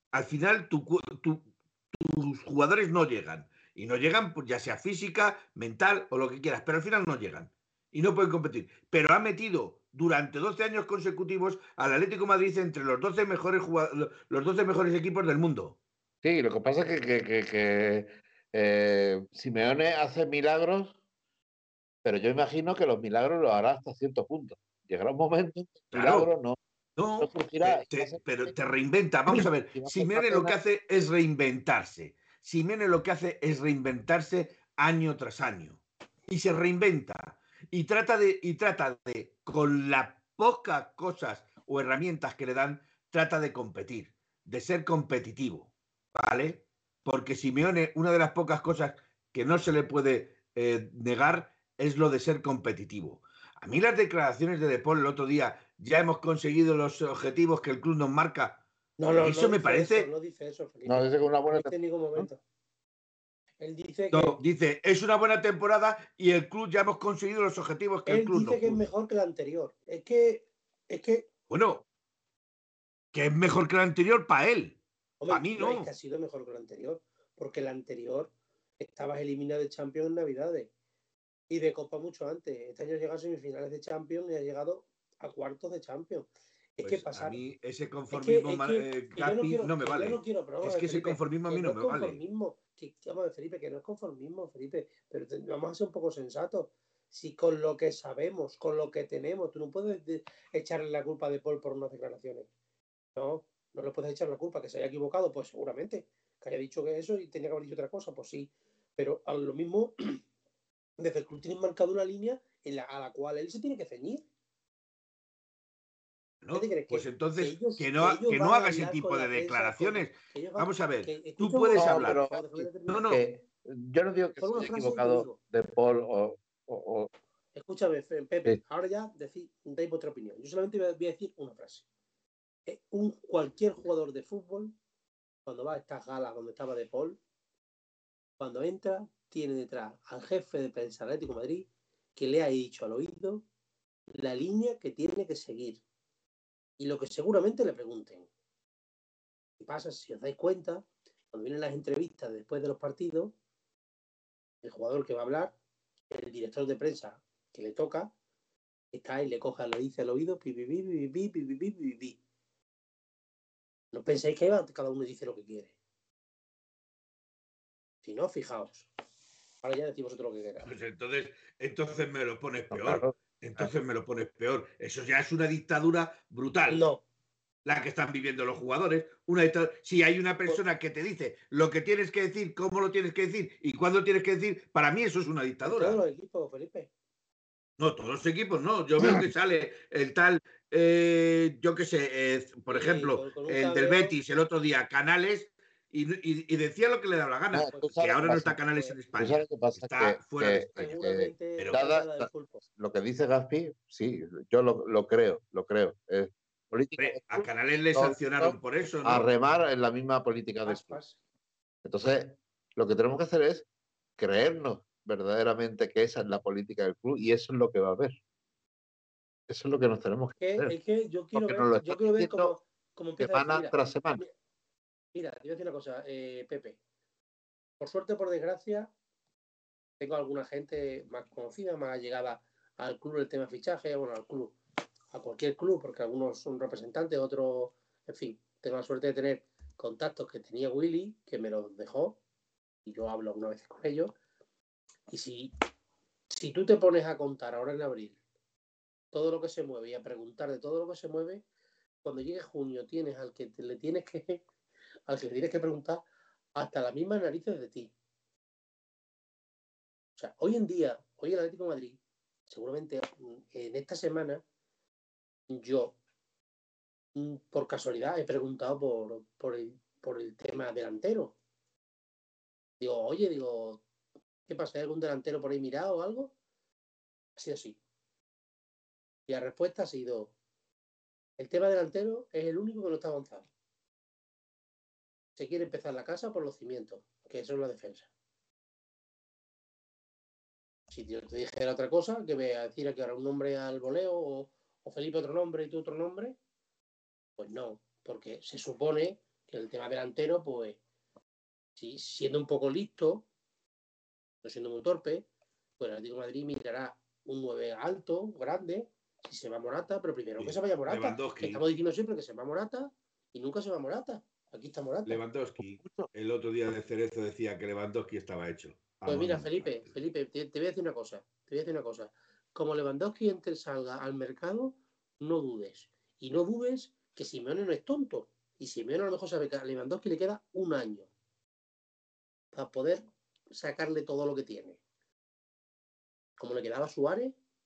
tus jugadores no llegan. Y no llegan, pues, ya sea física, mental o lo que quieras. Pero al final no llegan. Y no pueden competir. Pero ha metido durante 12 años consecutivos al Atlético de Madrid entre los 12 mejores equipos del mundo. Sí, lo que pasa es que Simeone hace milagros, pero yo imagino que los milagros los hará hasta cierto punto. Llegará un momento, claro, no surgirá. Pero te reinventa. Vamos a ver, Simeone lo que hace es reinventarse. Simeone lo que hace es reinventarse año tras año. Y se reinventa. y trata de, con las pocas cosas o herramientas que le dan, trata de competir, de ser competitivo, ¿vale? Porque Simeone, una de las pocas cosas que no se le puede negar es lo de ser competitivo. A mí las declaraciones de Paul el otro día, ya hemos conseguido los objetivos que el club nos marca, No, no, eso no me dice parece... eso, no dice eso, Felipe. No, dice que una No buena dice en ningún momento. Él dice No, que dice, es una buena temporada y el club ya hemos conseguido los objetivos que el él club dice no que es pudo. mejor que la anterior. Es que, Bueno, que es mejor que la anterior para él. Para hombre, mí no es que no. ha sido mejor que la anterior, porque la anterior estabas eliminado de Champions en Navidades y de Copa mucho antes. Este año ha llegado a semifinales de Champions y ha llegado a cuartos de Champions. Es que Pues a pasar. mí ese Es que, conformismo, es que, que yo no Gaspi, quiero, no me que yo no vale. quiero, pero vamos Es a ver, que ese Felipe, conformismo a que mí no no es me vale. conformismo, vamos a ver, Felipe, que no es conformismo, Felipe, pero vamos a ser un poco sensatos. Si con lo que sabemos, con lo que tenemos, tú no puedes echarle la culpa de Paul por unas declaraciones. No, no le puedes echar la culpa, que se haya equivocado, pues seguramente, que haya dicho que eso y tenía que haber dicho otra cosa, pues sí, pero a lo mismo, desde el club tienen marcado una línea a la cual él se tiene que ceñir. ¿Qué te ¿No? crees? Pues Que entonces ellos, que que ellos no van a haga ese hablar tipo con de la prensa, declaraciones. que ellos van, Vamos a ver, que tú escucha un puedes momento, No, Felipe, por pero hablar. favor, déjame No, terminar. no. que yo no digo que Solo se una haya frase y te equivocado digo, de Paul o escúchame, Pepe, sí. ahora ya dais vuestra opinión. Yo solamente voy a decir una frase. Cualquier jugador de fútbol, cuando va a estas galas donde estaba De Paul, cuando entra, tiene detrás al jefe de prensa del Atlético de Madrid que le ha dicho al oído la línea que tiene que seguir y lo que seguramente le pregunten. ¿Qué pasa? Si os dais cuenta, cuando vienen las entrevistas después de los partidos, el jugador que va a hablar, el director de prensa que le toca, está ahí, le coja, le dice al oído, pi, pi, pi, pi, pi, pi, pi, pi, pi, pi. No penséis que cada uno dice lo que quiere. Si no, fijaos. Ahora ya decimos otro lo que queráis. Pues entonces me lo pones No, peor. claro. Entonces me lo pones peor. Eso ya es una dictadura brutal. No. La que están viviendo los jugadores. Si hay una persona que te dice lo que tienes que decir, cómo lo tienes que decir y cuándo lo tienes que decir, para mí eso es una En todos dictadura. los equipos, Felipe. No, todos los equipos no. Yo veo que sale el tal, yo qué sé, por ejemplo, Con un el del cabreo, Betis el otro día, Canales, y decía lo que le daba la No, gana. tú Que sabes qué ahora no pasa. está Canales pues en Tú sabes España. qué pasa Está fuera de España. seguramente Pero está fuera del pulpo. lo que dice Gaspi, sí, yo lo creo, lo creo. Es política del a club, Canales le todos sancionaron por eso, a ¿no? remar en la misma política del club. Aspas. Entonces, lo que tenemos que hacer es creernos verdaderamente que esa es la política del club y eso es lo que va a haber. Eso es lo que nos tenemos que hacer. Es que yo quiero Porque nos lo ver, están diciendo cómo empieza esto. semana tras semana. Mira, te voy a decir una cosa, Pepe. Por suerte o por desgracia, tengo alguna gente más conocida, más allegada al club del tema fichaje, bueno, al club, a cualquier club, porque algunos son representantes, otros, en fin, tengo la suerte de tener contactos que tenía Willy, que me los dejó, y yo hablo algunas veces con ellos. Y si tú te pones a contar ahora en abril todo lo que se mueve y a preguntar de todo lo que se mueve, cuando llegue junio tienes al que le tienes que preguntar hasta las mismas narices de ti. O sea, hoy en día, hoy el Atlético de Madrid, seguramente en esta semana, yo por casualidad he preguntado por el tema delantero. Digo, ¿qué pasa? ¿Hay algún delantero por ahí mirado o algo? Ha sido así. Y la respuesta ha sido, el tema delantero es el único que no está avanzado. Se quiere empezar la casa por los cimientos, que eso es la defensa. Si yo te dijera otra cosa, que me decir que ahora un nombre al voleo o Felipe otro nombre y tú otro nombre, pues no, porque se supone que el tema delantero, pues, si siendo un poco listo, no siendo muy torpe, pues el Atlético de Madrid mirará un 9 alto, grande, si se va Morata, pero primero que se vaya Morata. Lewandowski. Estamos diciendo siempre que se va Morata y nunca se va Morata. Aquí está Morata. Lewandowski, el otro día de Cerezo decía que Lewandowski estaba hecho. Pues mira, Felipe, te voy a decir una cosa. Como Lewandowski entre salga al mercado, no dudes. Y no dudes que Simeone no es tonto. Y Simeone a lo mejor sabe que a Lewandowski le queda un año para poder sacarle todo lo que tiene. Como le quedaba a Suárez,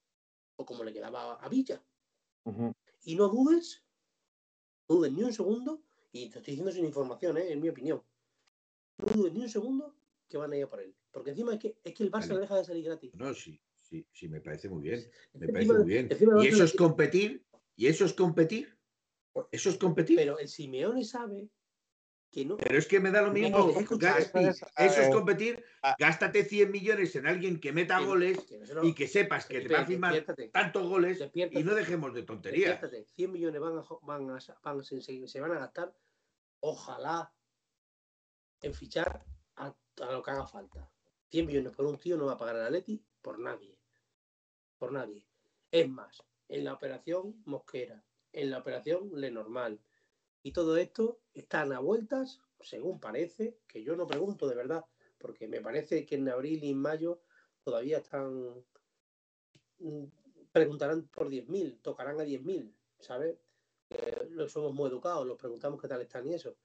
o como le quedaba a Villa. Ujú. Y no dudes ni un segundo, y te estoy diciendo sin información, en mi opinión, no dudes ni un segundo que van a ir a por él. Porque encima es que el Barça Vale. no deja de salir gratis. No, sí, me parece muy bien. Me Encima- parece muy bien. encima ¿Y el Barça eso le es quiere- competir? ¿Y eso es competir? ¿Eso es competir? Pero el Simeone sabe que no. Pero es que me da lo mismo, deja escuchar. Gaspi. Eso es competir. Ah. Gástate 100 millones en alguien que meta Que no- goles que no se lo- y que sepas que te Felipe, va a firmar despiértate. tantos goles y Despiértate. no dejemos de tonterías. Despiértate. 100 millones se van a gastar, ojalá, en fichar a lo que haga falta. 100 millones por un tío no va a pagar el Atleti por nadie. Por nadie. Es más, en la operación Mosquera, en la operación Lenormand, y todo esto están a vueltas, según parece, que yo no pregunto de verdad, porque me parece que en abril y en mayo todavía están... preguntarán por 10.000, tocarán a 10.000, ¿sabes? Somos muy educados, los preguntamos qué tal están y eso.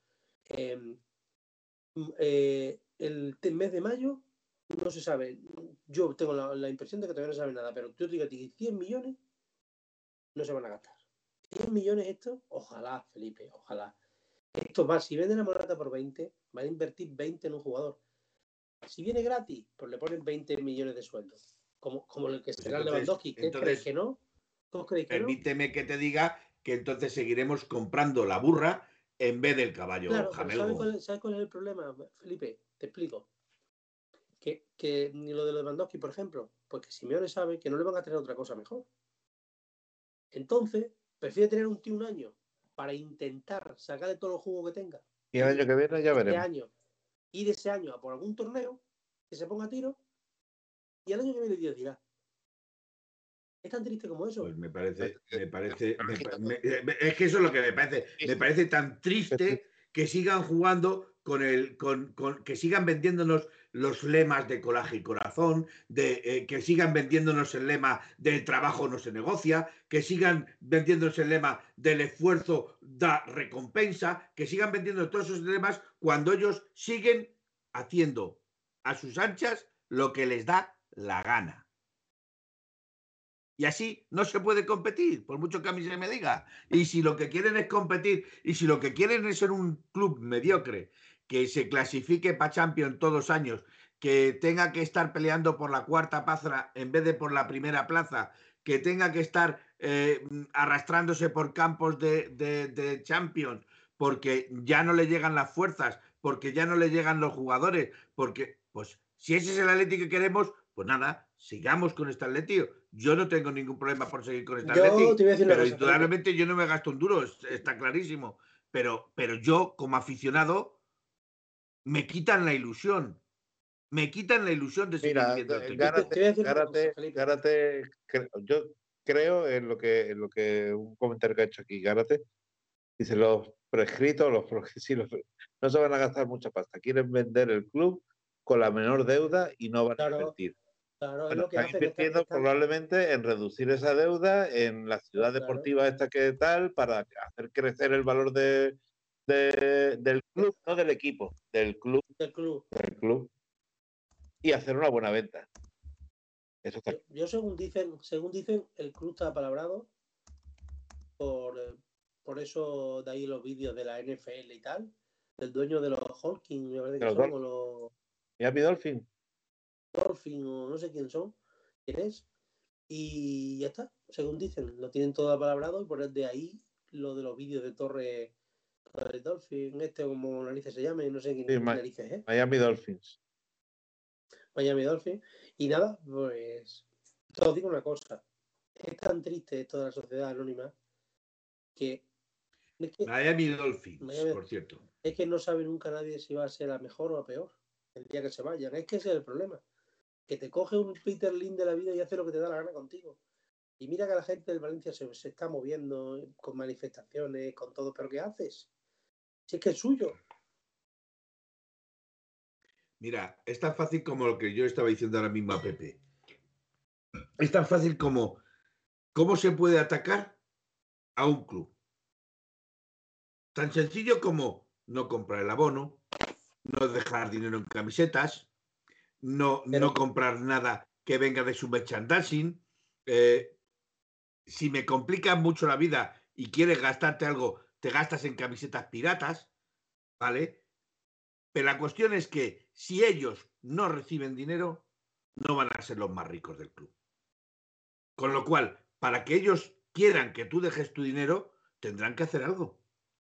El mes de mayo no se sabe. Yo tengo la impresión de que todavía no se sabe nada, pero yo te digo a ti, 100 millones no se van a gastar. 100 millones esto, ojalá, Felipe, ojalá. Esto va, si venden a Morata por 20, van a invertir 20 en un jugador. Si viene gratis, pues le ponen 20 millones de sueldo. Como el que será Lewandowski. ¿Qué creéis que no? ¿Tú creéis que no? Permíteme que te diga que entonces seguiremos comprando la burra en vez del caballo Claro, jamelgo. pero ¿sabes cuál es el problema, Felipe? Te explico. Que lo de Lewandowski, por ejemplo, pues que Simeone sabe que no le van a tener otra cosa mejor. Entonces, prefiere tener un tío un año para intentar sacarle todo el jugo que tenga. Y el año que viene ya veremos. Año, ir ese año a por algún torneo que se ponga a tiro y el año que viene Dios dirá. Es tan triste como eso. Pues es que eso es lo que me parece. Me parece tan triste que sigan jugando que sigan vendiéndonos los lemas de coraje y corazón, que sigan vendiéndonos el lema del trabajo no se negocia, que sigan vendiéndonos el lema del esfuerzo da recompensa, que sigan vendiendo todos esos lemas cuando ellos siguen haciendo a sus anchas lo que les da la gana. Y así no se puede competir, por mucho que a mí se me diga. Y si lo que quieren es competir, y si lo que quieren es ser un club mediocre, que se clasifique para Champions todos los años, que tenga que estar peleando por la cuarta plaza en vez de por la primera plaza, que tenga que estar arrastrándose por campos de Champions, porque ya no le llegan las fuerzas, porque ya no le llegan los jugadores, porque, pues, si ese es el Atleti que queremos, pues nada, sigamos con este Atleti. Yo no tengo ningún problema por seguir con este Atleti, pero indudablemente yo no me gasto un duro, está clarísimo. Pero yo, como aficionado, me quitan la ilusión. Me quitan la ilusión de seguir viendo este Gárate, yo creo en lo que un comentario que ha hecho aquí Gárate. Dice, los prescritos, los progresivos, no se van a gastar mucha pasta. Quieren vender el club con la menor deuda y no van a invertir. Claro, bueno, es lo que están invirtiendo probablemente en reducir esa deuda en la ciudad deportiva esta que tal, para hacer crecer el valor del club, no del equipo, del club. Y hacer una buena venta. Eso está. Yo según dicen, el club está apalabrado por eso de ahí los vídeos de la NFL y tal, del dueño de los Hawking, me parece que son, o los Miami Dolphin, o no sé quién es, y ya está, según dicen, lo tienen todo apalabrado y por de ahí lo de los vídeos de Torre Dolphin, como narices se llame, no sé quién narices es. Miami Dolphins. Y nada, pues te os digo una cosa, es tan triste esto de la sociedad anónima que Miami Dolphins, por cierto. Es que no sabe nunca nadie si va a ser a mejor o a peor el día que se vayan. Es que ese es el problema. Que te coge un Peter Lim de la vida y hace lo que te da la gana contigo. Y mira que la gente del Valencia se está moviendo con manifestaciones, con todo. ¿Pero qué haces? Si es que es suyo. Mira, es tan fácil como lo que yo estaba diciendo ahora mismo a Pepe. Es tan fácil como cómo se puede atacar a un club. Tan sencillo como no comprar el abono, no dejar dinero en camisetas, no comprar nada que venga de su merchandising, si me complicas mucho la vida y quieres gastarte algo, te gastas en camisetas piratas, ¿vale? Pero la cuestión es que si ellos no reciben dinero, no van a ser los más ricos del club. Con lo cual, para que ellos quieran que tú dejes tu dinero, tendrán que hacer algo.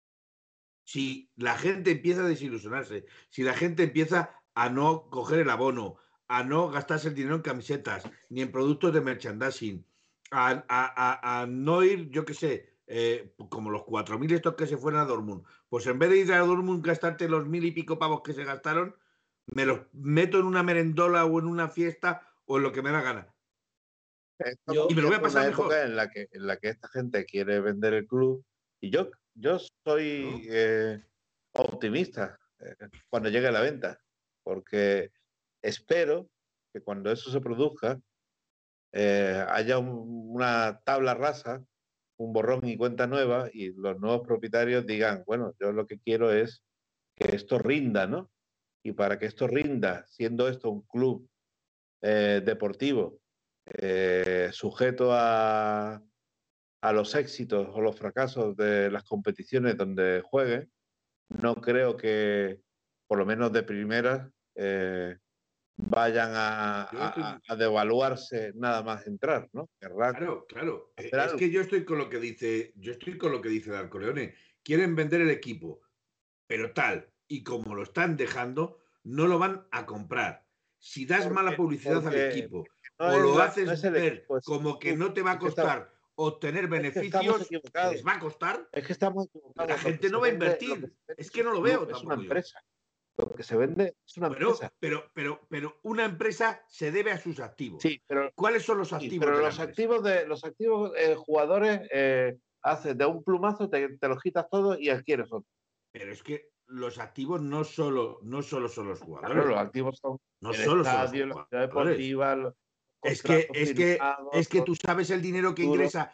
Si la gente empieza a desilusionarse, si la gente empieza a no coger el abono, a no gastarse el dinero en camisetas, ni en productos de merchandising, a no ir, yo qué sé, como los 4.000 estos que se fueron a Dortmund, pues en vez de ir a Dortmund gastarte los 1.000 y pico pavos que se gastaron, me los meto en una merendola o en una fiesta o en lo que me da gana. Estamos Y me lo voy a viviendo pasar una mejor. época en la que esta gente quiere vender el club y yo soy optimista cuando llegue la venta, porque espero que cuando eso se produzca haya una tabla rasa, un borrón y cuenta nueva y los nuevos propietarios digan, bueno, yo lo que quiero es que esto rinda, ¿no? Y para que esto rinda, siendo esto un club deportivo, sujeto a los éxitos o los fracasos de las competiciones donde juegue, no creo que, por lo menos de primeras, vayan a devaluarse nada más entrar, ¿no? Querrán Claro, claro. hacer Es algo. que yo estoy con lo que dice, Darko Leone. Quieren vender el equipo, pero tal y como lo están dejando, no lo van a comprar. Si das mala publicidad al Porque equipo no o es, lo no haces es el ver equipo, es como que tú. no te va a Es que, está, costar obtener es que estamos beneficios, que equivocados. les va a costar, Es que estamos la equivocados. gente no va a invertir. Es Es que un no lo club, veo es una tampoco yo. empresa. Lo que se vende es una Bueno, empresa. pero una empresa se debe a sus activos. Sí, ¿Cuáles son los activos pero de la los empresa? activos jugadores haces de un plumazo, te los quitas todos y adquieres otro. Pero es que los activos no solo son los Claro, jugadores. los activos son No el solo son los estadio, la ciudad jugadores. deportiva, los Es que, contratos es que, firmados, es que tú sabes el dinero que futuros. ingresa,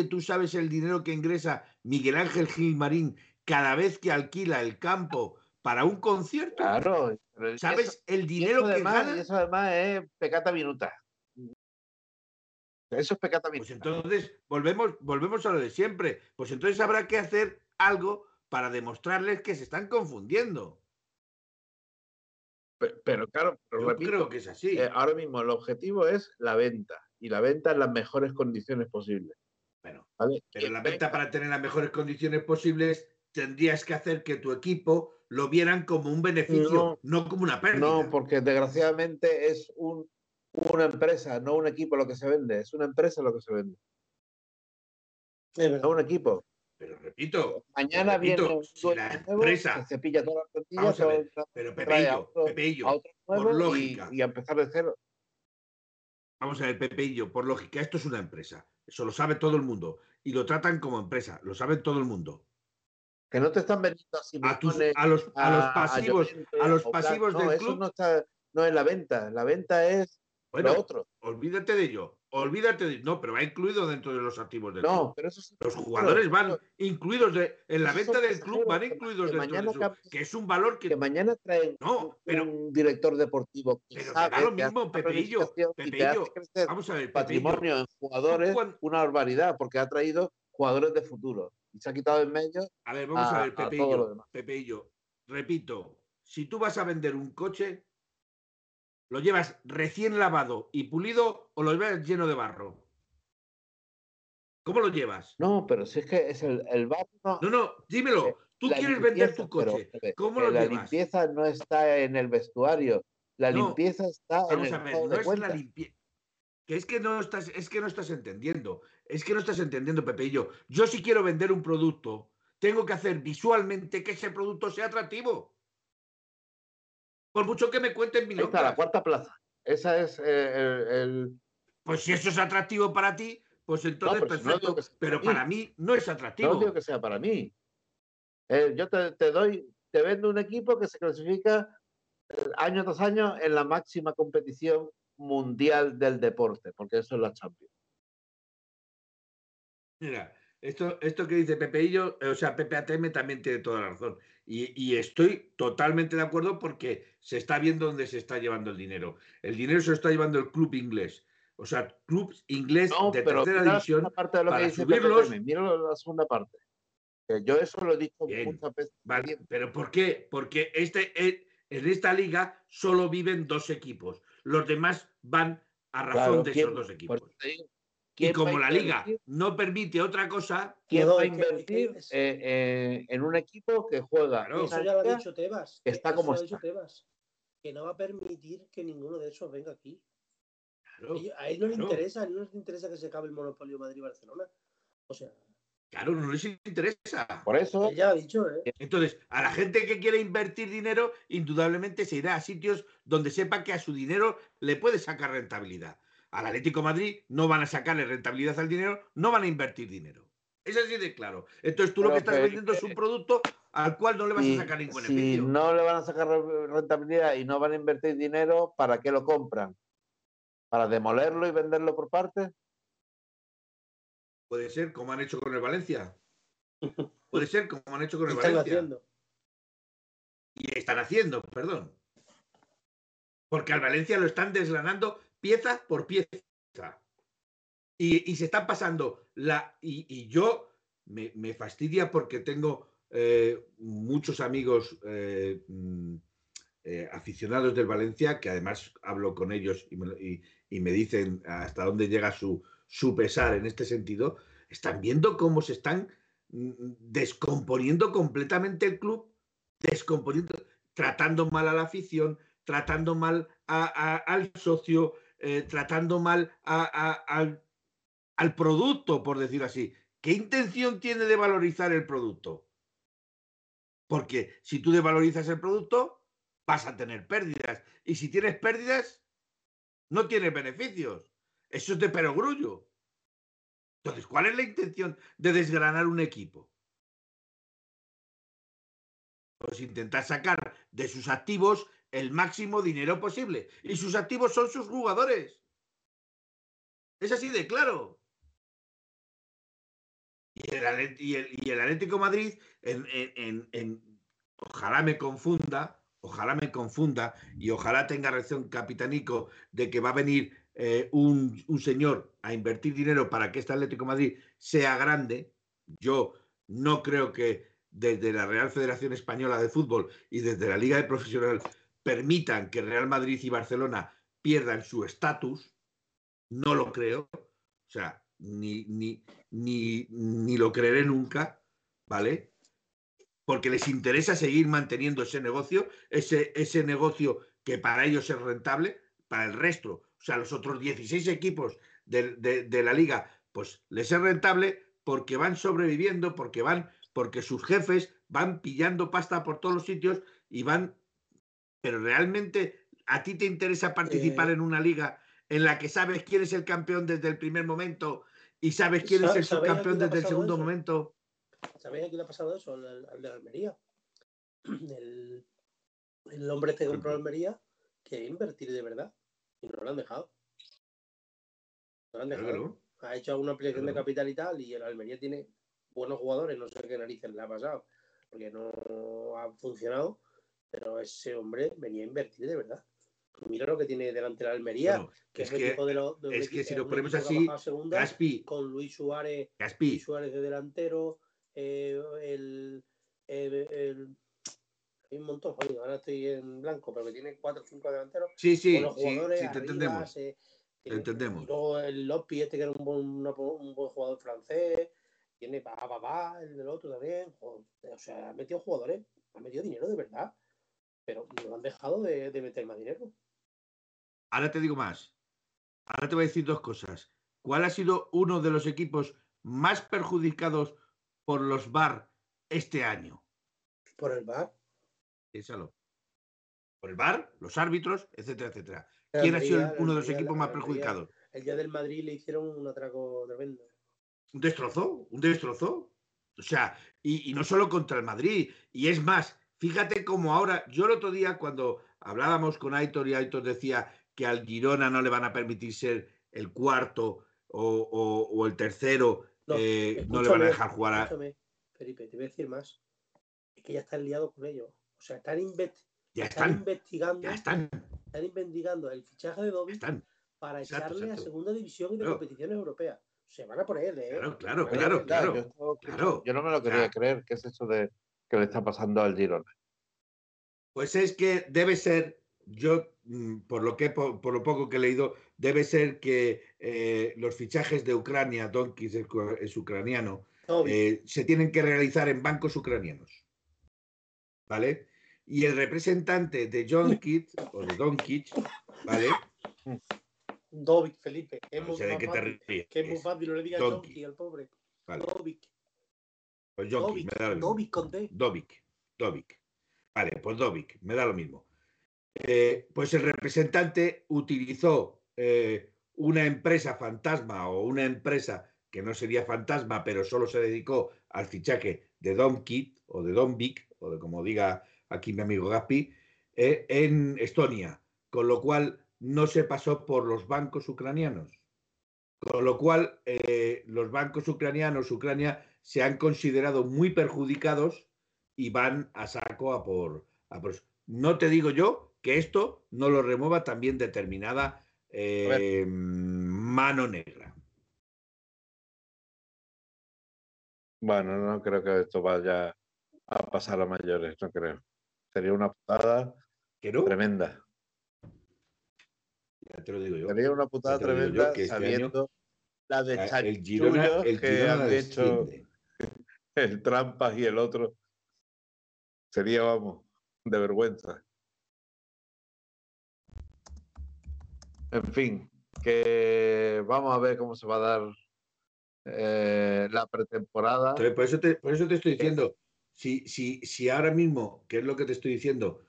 Miguel Ángel Gilmarín cada vez que alquila el campo para un concierto. Claro, pero ¿Sabes el dinero que y gana? eso además es pecata minuta. Eso es pecata Pues minuta. entonces volvemos a lo de siempre. Pues entonces habrá que hacer algo para demostrarles que se están confundiendo. Pero claro, Yo repito, creo que es así. ahora mismo el objetivo es la venta y la venta en las mejores condiciones posibles. Bueno, ¿Vale? pero la venta para tener las mejores condiciones posibles tendrías que hacer que tu equipo lo vieran como un beneficio, no como una pérdida. No, porque desgraciadamente es una empresa, no un equipo lo que se vende, es una empresa lo que se vende. No un equipo. Pero repito, Mañana viene un si la dueño nuevo, se empresa, cepilla toda la plantilla, vamos a ver, todo pero trae a Pepeillo, otro por nuevo lógica, y a empezar de cero. vamos a ver, Pepeillo, por lógica, esto es una empresa, eso lo sabe todo el mundo y lo tratan como empresa, lo sabe todo el mundo. Que no te están vendiendo a Simeone, A los a Llorente, pasivos o Blanc. No, del eso club. no es la venta. La venta es lo Bueno, otro. olvídate de ello. No, pero va incluido dentro de los activos del club. No, pero eso es Los pasajero. jugadores van incluidos en la Esos venta son del club, pasajeros van incluidos que dentro de mañana eso, que es un valor que que. mañana traen No, un director deportivo que pero te da lo te hace mismo, una planificación y te hace crecer Vamos a ver, patrimonio en jugadores una barbaridad, porque ha traído jugadores de futuro y se ha quitado en medio a ver, vamos a ver, a todo lo demás. Pepeillo, repito, si tú vas a vender un coche, ¿lo llevas recién lavado y pulido o lo llevas lleno de barro? ¿Cómo lo llevas? No, pero si es que es el barro. No, dímelo. Tú La quieres vender limpieza, tu coche. ¿Cómo lo la llevas? limpieza no está en el vestuario, la No, limpieza está en vamos el a ver, estado no de es la cuenta. limpieza. Que es que no estás entendiendo. Es que no estás entendiendo, Pepeillo. Yo si quiero vender un producto, tengo que hacer visualmente que ese producto sea atractivo. Por mucho que me cuenten Ahí está, la milongas. cuarta plaza. Esa es Pues si eso es atractivo para ti, pues No, entonces pero si no digo perfecto. que sea para Pero mí. para mí no es No atractivo. digo que sea para mí. Yo te vendo un equipo que se clasifica año tras año en la máxima competición mundial del deporte, porque eso es la Champions. Mira, esto que dice Pepeillo, o sea, Pepe ATM también tiene toda la razón. Y estoy totalmente de acuerdo porque se está viendo dónde se está llevando el dinero. El dinero se lo está llevando el club inglés. o sea, clubes inglés No, de pero tercera mira la división segunda parte de lo que para dice Pepe subirlos. Jaime. Mira la segunda parte. Que yo eso lo he dicho Bien, muchas veces. vale, pero ¿por qué? Porque en esta liga solo viven 2 equipos. Los demás van a razón Claro, de ¿quién, esos 2 por equipos. eso te digo, Y ¿quién va a como la liga invertir? no permite otra cosa, ¿Quién No, va a es que invertir es- en un equipo que juega claro, eso una ya lo ha liga dicho Tebas. que está Eso como ya lo ha dicho está? Tebas. Que no va a permitir que ninguno de esos venga aquí. claro, A él no le claro, interesa, a él no le interesa que se acabe el monopolio Madrid-Barcelona. O sea, claro, no les interesa. Por eso, él ya lo ha dicho, ¿eh? Entonces, a la gente que quiere invertir dinero, indudablemente se irá a sitios donde sepa que a su dinero le puede sacar rentabilidad. Al Atlético de Madrid no van a sacarle rentabilidad al dinero, no van a invertir dinero. Es así de claro. Entonces tú lo que pero estás vendiendo es un producto al cual no le vas a sacar ningún si beneficio. no le van a sacar rentabilidad y no van a invertir dinero, ¿para qué lo compran? ¿Para demolerlo y venderlo por partes? Puede ser como han hecho con el Valencia. Puede ser como han hecho con Y el están Valencia. haciendo. Y están haciendo, perdón. Porque al Valencia lo están desgranando pieza por pieza. Y se están pasando y yo me fastidia porque tengo muchos amigos aficionados del Valencia que además hablo con ellos y me dicen hasta dónde llega su pesar en este sentido. Están viendo cómo se están descomponiendo completamente el club, descomponiendo, tratando mal a la afición, tratando mal al socio, tratando mal al producto, por decirlo así. ¿Qué intención tiene de valorizar el producto? Porque si tú devalorizas el producto, vas a tener pérdidas. Y si tienes pérdidas, no tienes beneficios. Eso es de perogrullo. Entonces, ¿cuál es la intención de desgranar un equipo? Pues intentar sacar de sus activos el máximo dinero posible. Y sus activos son sus jugadores. Es así de claro. Y el Atlético de Madrid, ojalá me confunda y ojalá tenga razón Capitanico de que va a venir un señor a invertir dinero para que este Atlético de Madrid sea grande. Yo no creo que desde la Real Federación Española de Fútbol y desde la Liga de Profesional permitan que Real Madrid y Barcelona pierdan su estatus. No lo creo. O sea, ni lo creeré nunca, ¿vale? Porque les interesa seguir manteniendo ese negocio que para ellos es rentable, para el resto, o sea, los otros 16 equipos de la liga, pues les es rentable porque van sobreviviendo, porque sus jefes van pillando pasta por todos los sitios y van, pero realmente a ti te interesa participar en una liga en la que sabes quién es el campeón desde el primer momento y sabes quién es el ¿Sabéis a subcampeón quién le ha desde el pasado segundo eso? momento. ¿Sabéis a quién le ha pasado eso? Al de Almería. El hombre este que compró Almería quería invertir de verdad y no lo han dejado. No lo han dejado. Claro. Ha hecho una ampliación de Claro. capital y tal, y el Almería tiene buenos jugadores, no sé qué narices le ha pasado, porque no ha funcionado, pero ese hombre venía a invertir de verdad. Mira lo que tiene delante la Almería, Bueno, que es es un equipo es que si lo un ponemos equipo que ha bajado a así, segunda, Gaspi, con Luis Suárez de delantero, el hay un montón, joder, ahora estoy en blanco, pero que tiene 4 o 5 delanteros, sí, buenos sí, jugadores, sí, te arriba, entendemos, te y entendemos. luego el Lopi, este que era un buen jugador francés, tiene el del otro también, joder, o sea, ha metido jugadores, ha metido dinero de verdad, pero no han dejado de meter más dinero. Ahora te digo más, ahora te voy a decir 2 cosas. ¿Cuál ha sido uno de los equipos más perjudicados por los VAR este año? Por el VAR, Piénsalo. Por el VAR, los árbitros, etcétera, etcétera. el ¿Quién ha sido Almería, el uno de los Almería, equipos el más Almería, perjudicados? el día del Madrid le hicieron un atraco tremendo. Un destrozo, un destrozo. O sea, y no solo contra el Madrid. Y es más, fíjate cómo ahora, yo el otro día cuando hablábamos con Aitor y Aitor decía que al Girona no le van a permitir ser el cuarto o el tercero, No, no le van a escúchame, dejar jugar a... Felipe, te voy a decir más. Es que ya están liados con ellos. O sea, Ya están están, ya investigando están, el fichaje de ya Dobby están. para Exacto, echarle a exacto. segunda división y de Claro. competiciones europeas. Se van a poner, ¿eh? Claro, Oye, claro, es verdad, claro, yo estaba escuchando- claro. yo no me lo quería creer. ¿Qué es eso de que le está pasando al Girona? Pues es que debe ser, yo por lo poco que he leído, debe ser que los fichajes de Ucrania, Donkis es ucraniano, Toby. se tienen que realizar en bancos ucranianos, ¿vale? Y el representante de Donkit o de Donkich, ¿vale? Dovic, Felipe. Que es No muy sé de más qué te fácil. Que es muy ríes. fácil, no le digas Donkey, Donkey al pobre. vale. Dovic. Pues Donkis, me da lo mismo. Dovic con D. Dovic. Vale, pues Dovic, me da lo mismo. Pues el representante utilizó una empresa fantasma o una empresa que no sería fantasma, pero solo se dedicó al fichaje de Domkit o de Domvik, o de como diga aquí mi amigo Gaspi, en Estonia, con lo cual no se pasó por los bancos ucranianos. Con lo cual, los bancos ucranianos, Ucrania, se han considerado muy perjudicados y van a saco a por eso. No te digo yo que esto no lo remueva también determinada A ver, mano negra. bueno, no creo que esto vaya a pasar a mayores, no creo. Sería una putada ¿Que no? tremenda. Ya te lo digo yo. Sería una Ya putada te lo digo yo, tremenda que este año sabiendo la de chanchullos el que Girona han hecho desciende. el Trampas y el otro. Sería, vamos, de vergüenza. En fin, que vamos a ver cómo se va a dar la pretemporada. Entonces, por eso te estoy diciendo, si ahora mismo, que es lo que te estoy diciendo,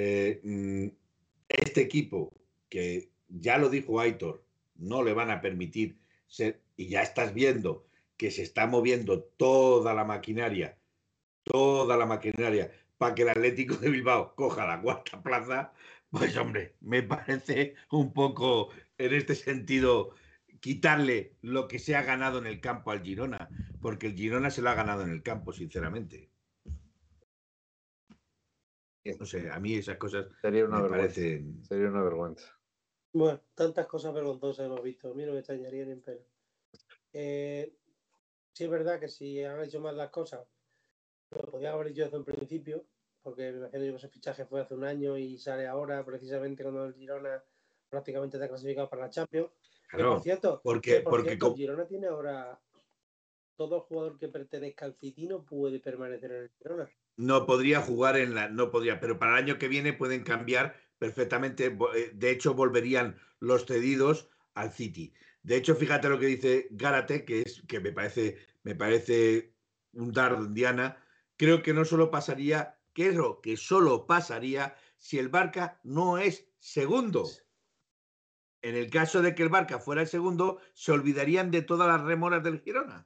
este equipo, que ya lo dijo Aitor, no le van a permitir ser, y ya estás viendo que se está moviendo toda la maquinaria, para que el Atlético de Bilbao coja la cuarta plaza, pues hombre, me parece un poco en este sentido quitarle lo que se ha ganado en el campo al Girona, porque el Girona se lo ha ganado en el campo, sinceramente. No sé, a mí esas cosas Sería una me vergüenza. parecen... Sería una vergüenza. Bueno, tantas cosas vergonzosas hemos visto. A mí no me extrañaría ni en pelo. Sí es verdad que si han hecho mal las cosas, lo podía haber dicho desde un principio, porque me imagino yo que ese fichaje fue hace un año y sale ahora, precisamente cuando el Girona prácticamente está clasificado para la Champions. Que por Claro, cierto, porque el Girona tiene ahora todo jugador que pertenezca al City no puede permanecer en el Girona. no podría jugar no podría, pero para el año que viene pueden cambiar perfectamente. De hecho, volverían los cedidos al City. De hecho, fíjate lo que dice Gárate, que me parece un dardo en Diana. Creo que no solo pasaría, creo que solo pasaría si el Barça no es segundo. En el caso de que el Barça fuera el segundo, se olvidarían de todas las remoras del Girona.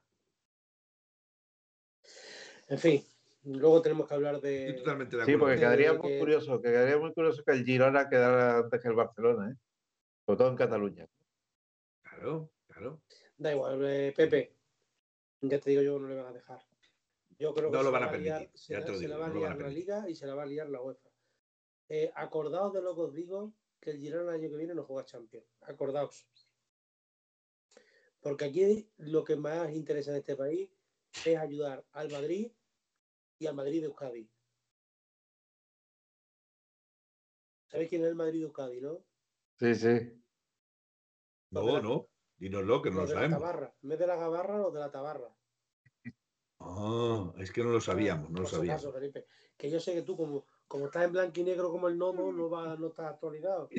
En fin, luego tenemos que hablar Estoy de... totalmente de Sí, acuerdo porque contigo. quedaría muy curioso que el Girona quedara antes que el Barcelona, ¿eh? Sobre todo en Cataluña. Claro, claro. Da igual, Pepe, ya te digo yo, no le van a dejar. Yo creo que No lo se la van a va a liar, permitir, ya te lo se digo la yo, va a no lo van liar a la permitir. Liga y se la va a liar la UEFA. Acordaos de lo que os digo, que el Girona el año que viene no juega Champions. Acordaos. Porque aquí lo que más interesa en este país es ayudar al Madrid y al Madrid de Euskadi. ¿Sabéis quién es el Madrid de Euskadi, no? Sí, sí. No, dínoslo, que no lo Los de la sabemos. Tabarra. En vez de la Gabarra, los de la Tabarra. Ah, es que no lo sabíamos, no lo Por si acaso, sabíamos. Felipe. Que yo sé que tú, como estás en blanco y negro como el nodo, no estás actualizado.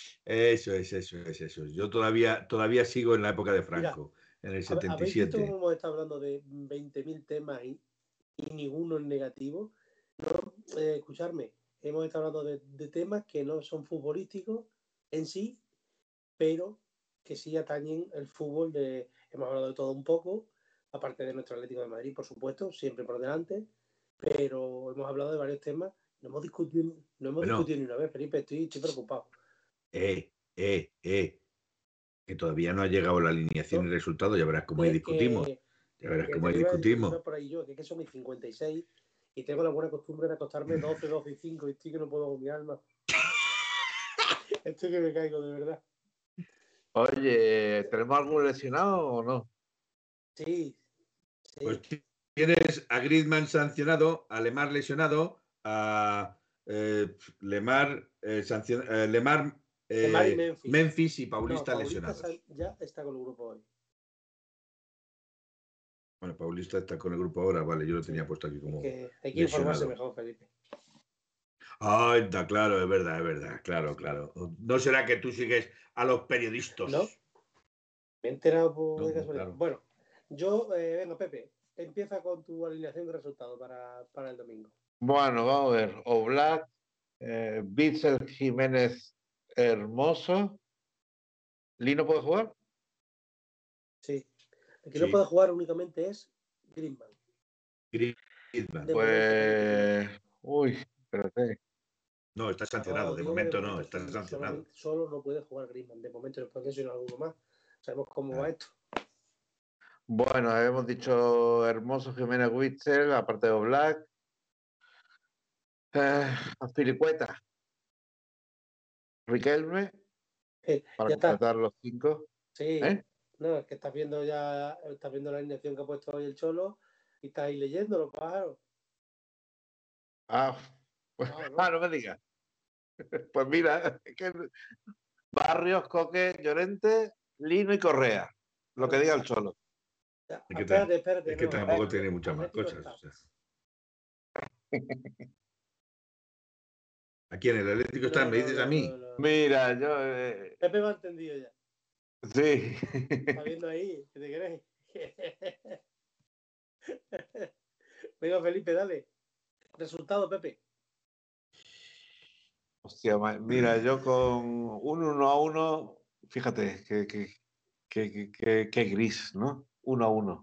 Eso. Yo todavía sigo en la época de Mira, Franco, en el ¿habéis visto cómo 77. hemos estado hablando de 20.000 temas y ninguno es negativo? No, escucharme, hemos estado hablando de temas que no son futbolísticos en sí, pero que sí atañen el fútbol. Hemos hablado de todo un poco, aparte de nuestro Atlético de Madrid, por supuesto, siempre por delante, pero hemos hablado de varios temas. No hemos discutido Bueno, ni una vez, Felipe, estoy preocupado. eh, eh, eh, que todavía no ha llegado la alineación y ¿No? el resultado, ya verás cómo ahí Que, discutimos. que, Ya verás que cómo te ahí lo iba discutimos. por ahí yo, que son mis 56 y tengo la buena costumbre de acostarme 12 y 5 y estoy que no puedo con mi alma. Estoy que me caigo, de verdad. Oye, ¿tenemos algún lesionado o no? Sí, sí. Pues tienes a Griezmann sancionado, a Lemar lesionado, a Lemar, Lemar Lemar y Memphis. Memphis y No, Paulista Paulista lesionados. ya está con el grupo hoy. Bueno, Paulista está con el grupo ahora, vale, yo lo tenía puesto aquí como Hay que informarse lesionado. mejor, Felipe. Ah, está claro, es verdad, claro, claro. ¿No será que tú sigues a los periodistas? No, me he enterado por de No, casualidad. claro. Bueno, venga, Pepe, empieza con tu alineación de resultados para el domingo. Bueno, vamos a ver. Oblak, Bitzel, Jiménez, Hermoso. ¿Lino puede jugar? Sí. El que Sí. no puede jugar únicamente es Griezmann. Griezmann. De Pues... Uy, espérate. No, está sancionado. De momento no, está sí, sancionado. solo no puede jugar Griezmann. De momento, después que si alguno más. Sabemos cómo va esto. Bueno, hemos dicho Hermoso, Jiménez, Witzel, aparte de Oblak. Filicueta. Riquelme, para Ya está. completar los 5. Sí. No, es que estás viendo la alineación que ha puesto hoy el Cholo y estás ahí leyendo los pájaros. No me digas. Pues mira, es que Barrios, Coque, Llorente, Lino y Correa. Lo que diga el Cholo. Espérate. Es que tampoco tiene muchas más cosas. O sea. ¿A quién? ¿El Atlético está? ¿Me dices a mí? No. Mira, yo... Pepe me ha entendido ya. Sí. Está viendo ahí, ¿qué te crees? Venga, Felipe, dale. Resultado, Pepe. Hostia, mira, yo con un 1-1, fíjate, qué gris, ¿no? 1-1.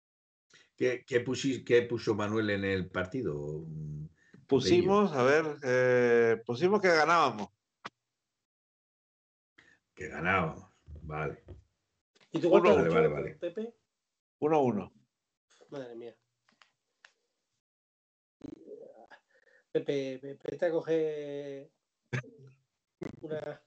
¿Qué puso Manuel en el partido? Pusimos que ganábamos. Que ganábamos, vale. ¿Y tú cuánto has dicho, vale. Pepe? 1-1. Madre mía. Pepe, vete a coger una...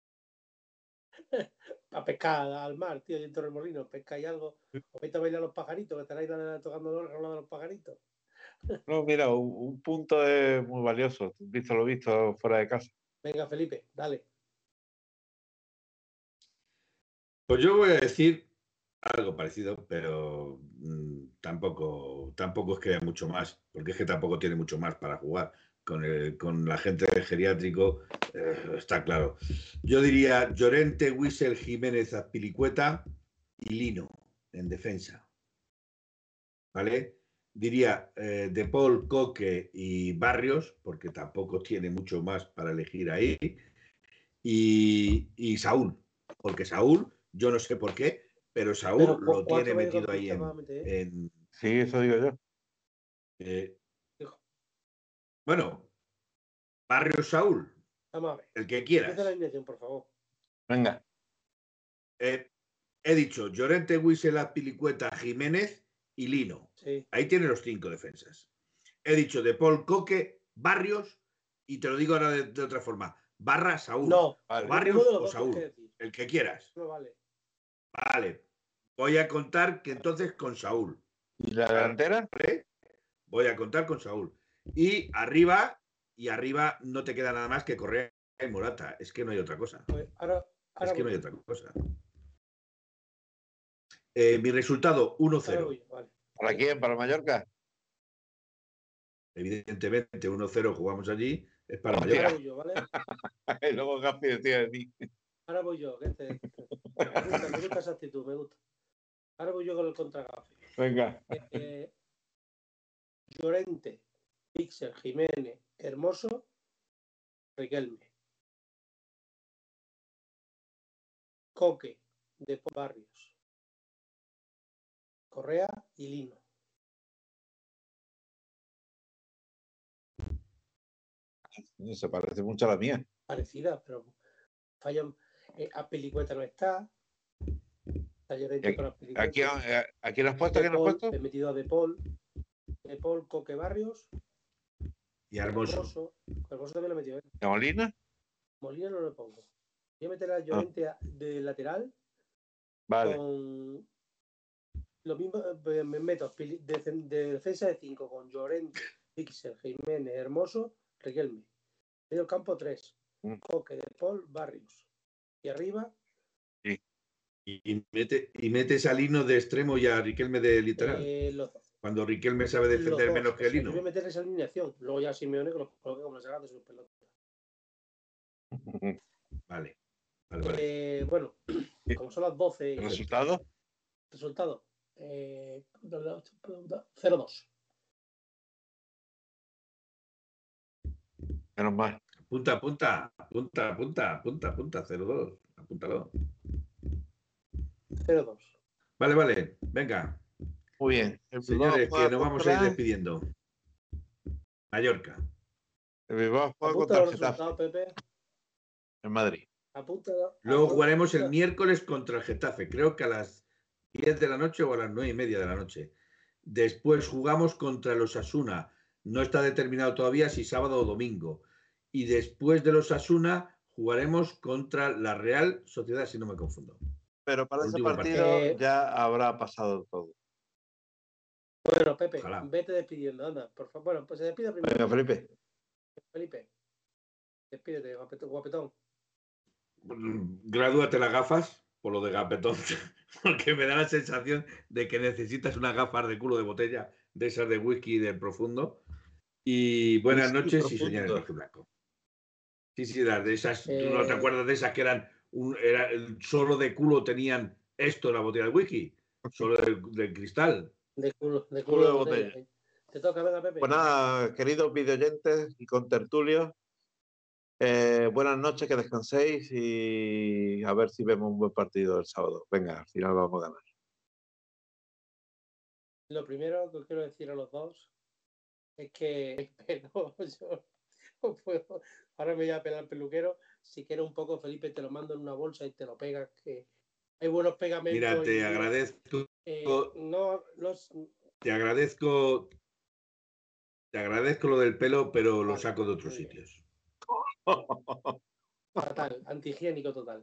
a pescar al mar, tío, y en Torremolinos, pesca y algo. O vete a bailar a los pajaritos, que estaréis tocando los órganos de los pajaritos. No, mira, un punto es muy valioso, visto lo visto fuera de casa. Venga, Felipe, dale. Pues yo voy a decir algo parecido, pero tampoco es que haya mucho más, porque es que tampoco tiene mucho más para jugar. Con la gente del geriátrico, está claro. Yo diría Llorente, Wissel, Jiménez, Azpilicueta y Lino en defensa. ¿Vale? Diría De Paul, Coque y Barrios, porque tampoco tiene mucho más para elegir ahí. Y Saúl, porque Saúl, yo no sé por qué, pero Saúl lo tiene metido ahí en... Sí, eso digo yo. Bueno, Barrios Saúl. Vamos a ver. El que quieras. Empieza la alineación, por favor. Venga. He dicho Llorente, Wissel, Azpilicueta, Jiménez y Lino. Sí. Ahí tiene los 5 defensas. He dicho De Paul, Coque, Barrios, y te lo digo ahora de otra forma. Barra Saúl. No, o Barrios o Saúl. El que quieras. No vale. Vale. Voy a contar que entonces con Saúl. ¿Y la delantera? ¿Vale? Voy a contar con Saúl. Y arriba no te queda nada más que Correa y Morata. Es que no hay otra cosa. Pues ahora es que no hay otra cosa. Mi resultado, 1-0. Vale. ¿Para quién? ¿Para Mallorca? Evidentemente, 1-0 jugamos allí. Es para Mallorca. Ahora voy yo, ¿vale? Y luego Gaspi decía de mí. Ahora voy yo. Me gusta esa actitud, me gusta. Ahora voy yo con el contra Gafi. Venga. Llorente, Pixel, Jiménez, Hermoso, Riquelme. Coque, de Barrios, Correa y Lino. Se parece mucho a la mía. Parecida, pero fallan. Azpilicueta no está. Está Llorente con Azpilicueta. ¿Aquí lo has puesto? ¿Quién lo has puesto? He metido a De Paul, Coque, Barrios. Y Hermoso. Hermoso también lo he metido. ¿De Molina? Molina no lo pongo. Voy a meter a Llorente de lateral. Vale. Con lo mismo, me meto de defensa de 5 con Llorente, Pixel, Jiménez, Hermoso, Riquelme. Medio campo 3. Coque, De Paul, Barrios. Y arriba. Y metes a Lino de extremo y a Riquelme de literal. Cuando Riquelme sabe defender menos que Lino. Yo voy a meter esa alineación. Luego ya Simeone que los coloque como les haga de sus pelotas. Vale. Bueno, como son las 12. ¿El resultado? Resultado. 0-2. Menos mal. Apunta, 0-2. Apúntalo. 0-2. Vale. Venga. Muy bien. Señores, que nos vamos a ir despidiendo. Mallorca. El Bilbao juega Apunta contra los el Getafe. resultados, Pepe. En Madrid. Luego jugaremos el miércoles contra el Getafe. Creo que a las 10 de la noche o a las 9:30 de la noche. Después jugamos contra los Osasuna. No está determinado todavía si sábado o domingo. Y después de los Osasuna jugaremos contra la Real Sociedad, si no me confundo. Pero para ese partido ya habrá pasado todo. Bueno, Pepe, Ojalá. vete despidiendo, anda, por favor. Bueno, pues se despide primero. Venga, Felipe. Despídete, guapetón. Gradúate las gafas por lo de gapetón, porque me da la sensación de que necesitas unas gafas de culo de botella, de esas de whisky del profundo. Y buenas noches, sí, señores rojiblanco. Sí, las de esas, ¿tú no te acuerdas de esas que eran solo de culo tenían esto, la botella de whisky? Solo de cristal. De culo de botella. Te toca, venga, Pepe. Pues nada, queridos videoyentes y contertulios, buenas noches, que descanséis y a ver si vemos un buen partido el sábado. Venga, al final vamos a ganar. Lo primero que quiero decir a los dos es que yo no puedo. Ahora me voy a pelar al peluquero. Si quieres un poco, Felipe, te lo mando en una bolsa y te lo pegas, que hay buenos pegamentos. Mira, te agradezco. Te agradezco lo del pelo, pero lo saco de otros sitios. Fatal, antihigiénico total.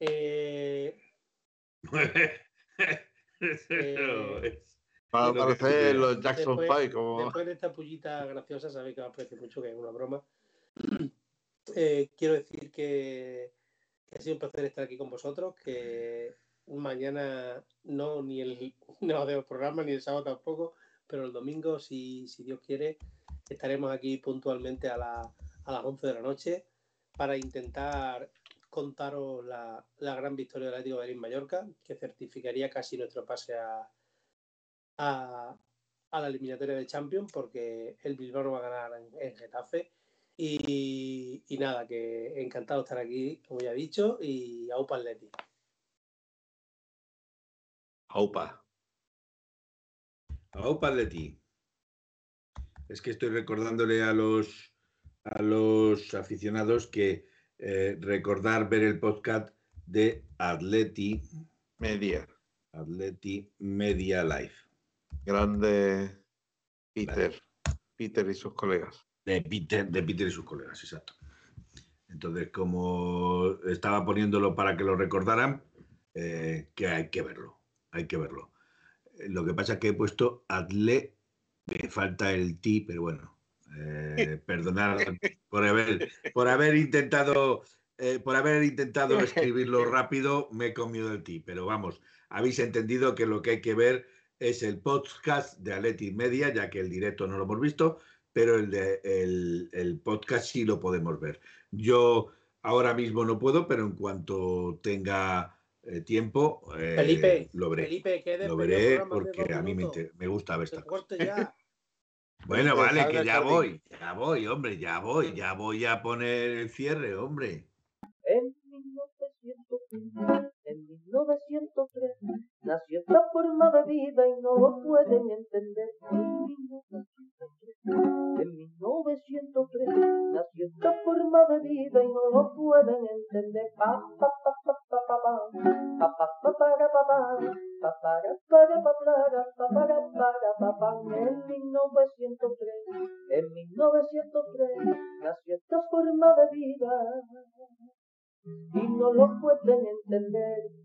Para parecer los Jackson 5. Después de esta pullita graciosa, sabéis que os aprecio mucho, que es una broma. Quiero decir que ha sido un placer estar aquí con vosotros, que mañana no haremos programa, ni el sábado tampoco, pero el domingo, si Dios quiere, estaremos aquí puntualmente a las 11 de la noche para intentar contaros la gran victoria del Atlético de Madrid Mallorca, que certificaría casi nuestro pase a la eliminatoria de Champions, porque el Bilbao no va a ganar en Getafe. Y nada, que encantado de estar aquí, como ya he dicho, y aupa Atleti. Aupa Atleti. Es que estoy recordándole a los aficionados que recordar ver el podcast de Atleti Media Live. Grande Peter. Vale. Peter y sus colegas. De Peter y sus colegas, exacto. Entonces, como estaba poniéndolo para que lo recordaran, que hay que verlo. Lo que pasa es que he puesto Atle, me falta el ti, pero bueno, perdonad por haber intentado escribirlo rápido, me he comido el ti, pero vamos, habéis entendido que lo que hay que ver es el podcast de Atleti Media, ya que el directo no lo hemos visto, pero el podcast sí lo podemos ver. Yo ahora mismo no puedo, pero en cuanto tenga tiempo, Felipe, lo veré. Felipe, lo veré porque a mí me gusta ver estas cosas. Ya. Bueno, vale, que ya voy, hombre, ya voy a poner el cierre, hombre. En 1903 nació esta forma de vida y no lo pueden entender. En 1903 nació esta forma de vida y no lo pueden entender. En 1903 nació esta forma de vida. y no lo pueden entender.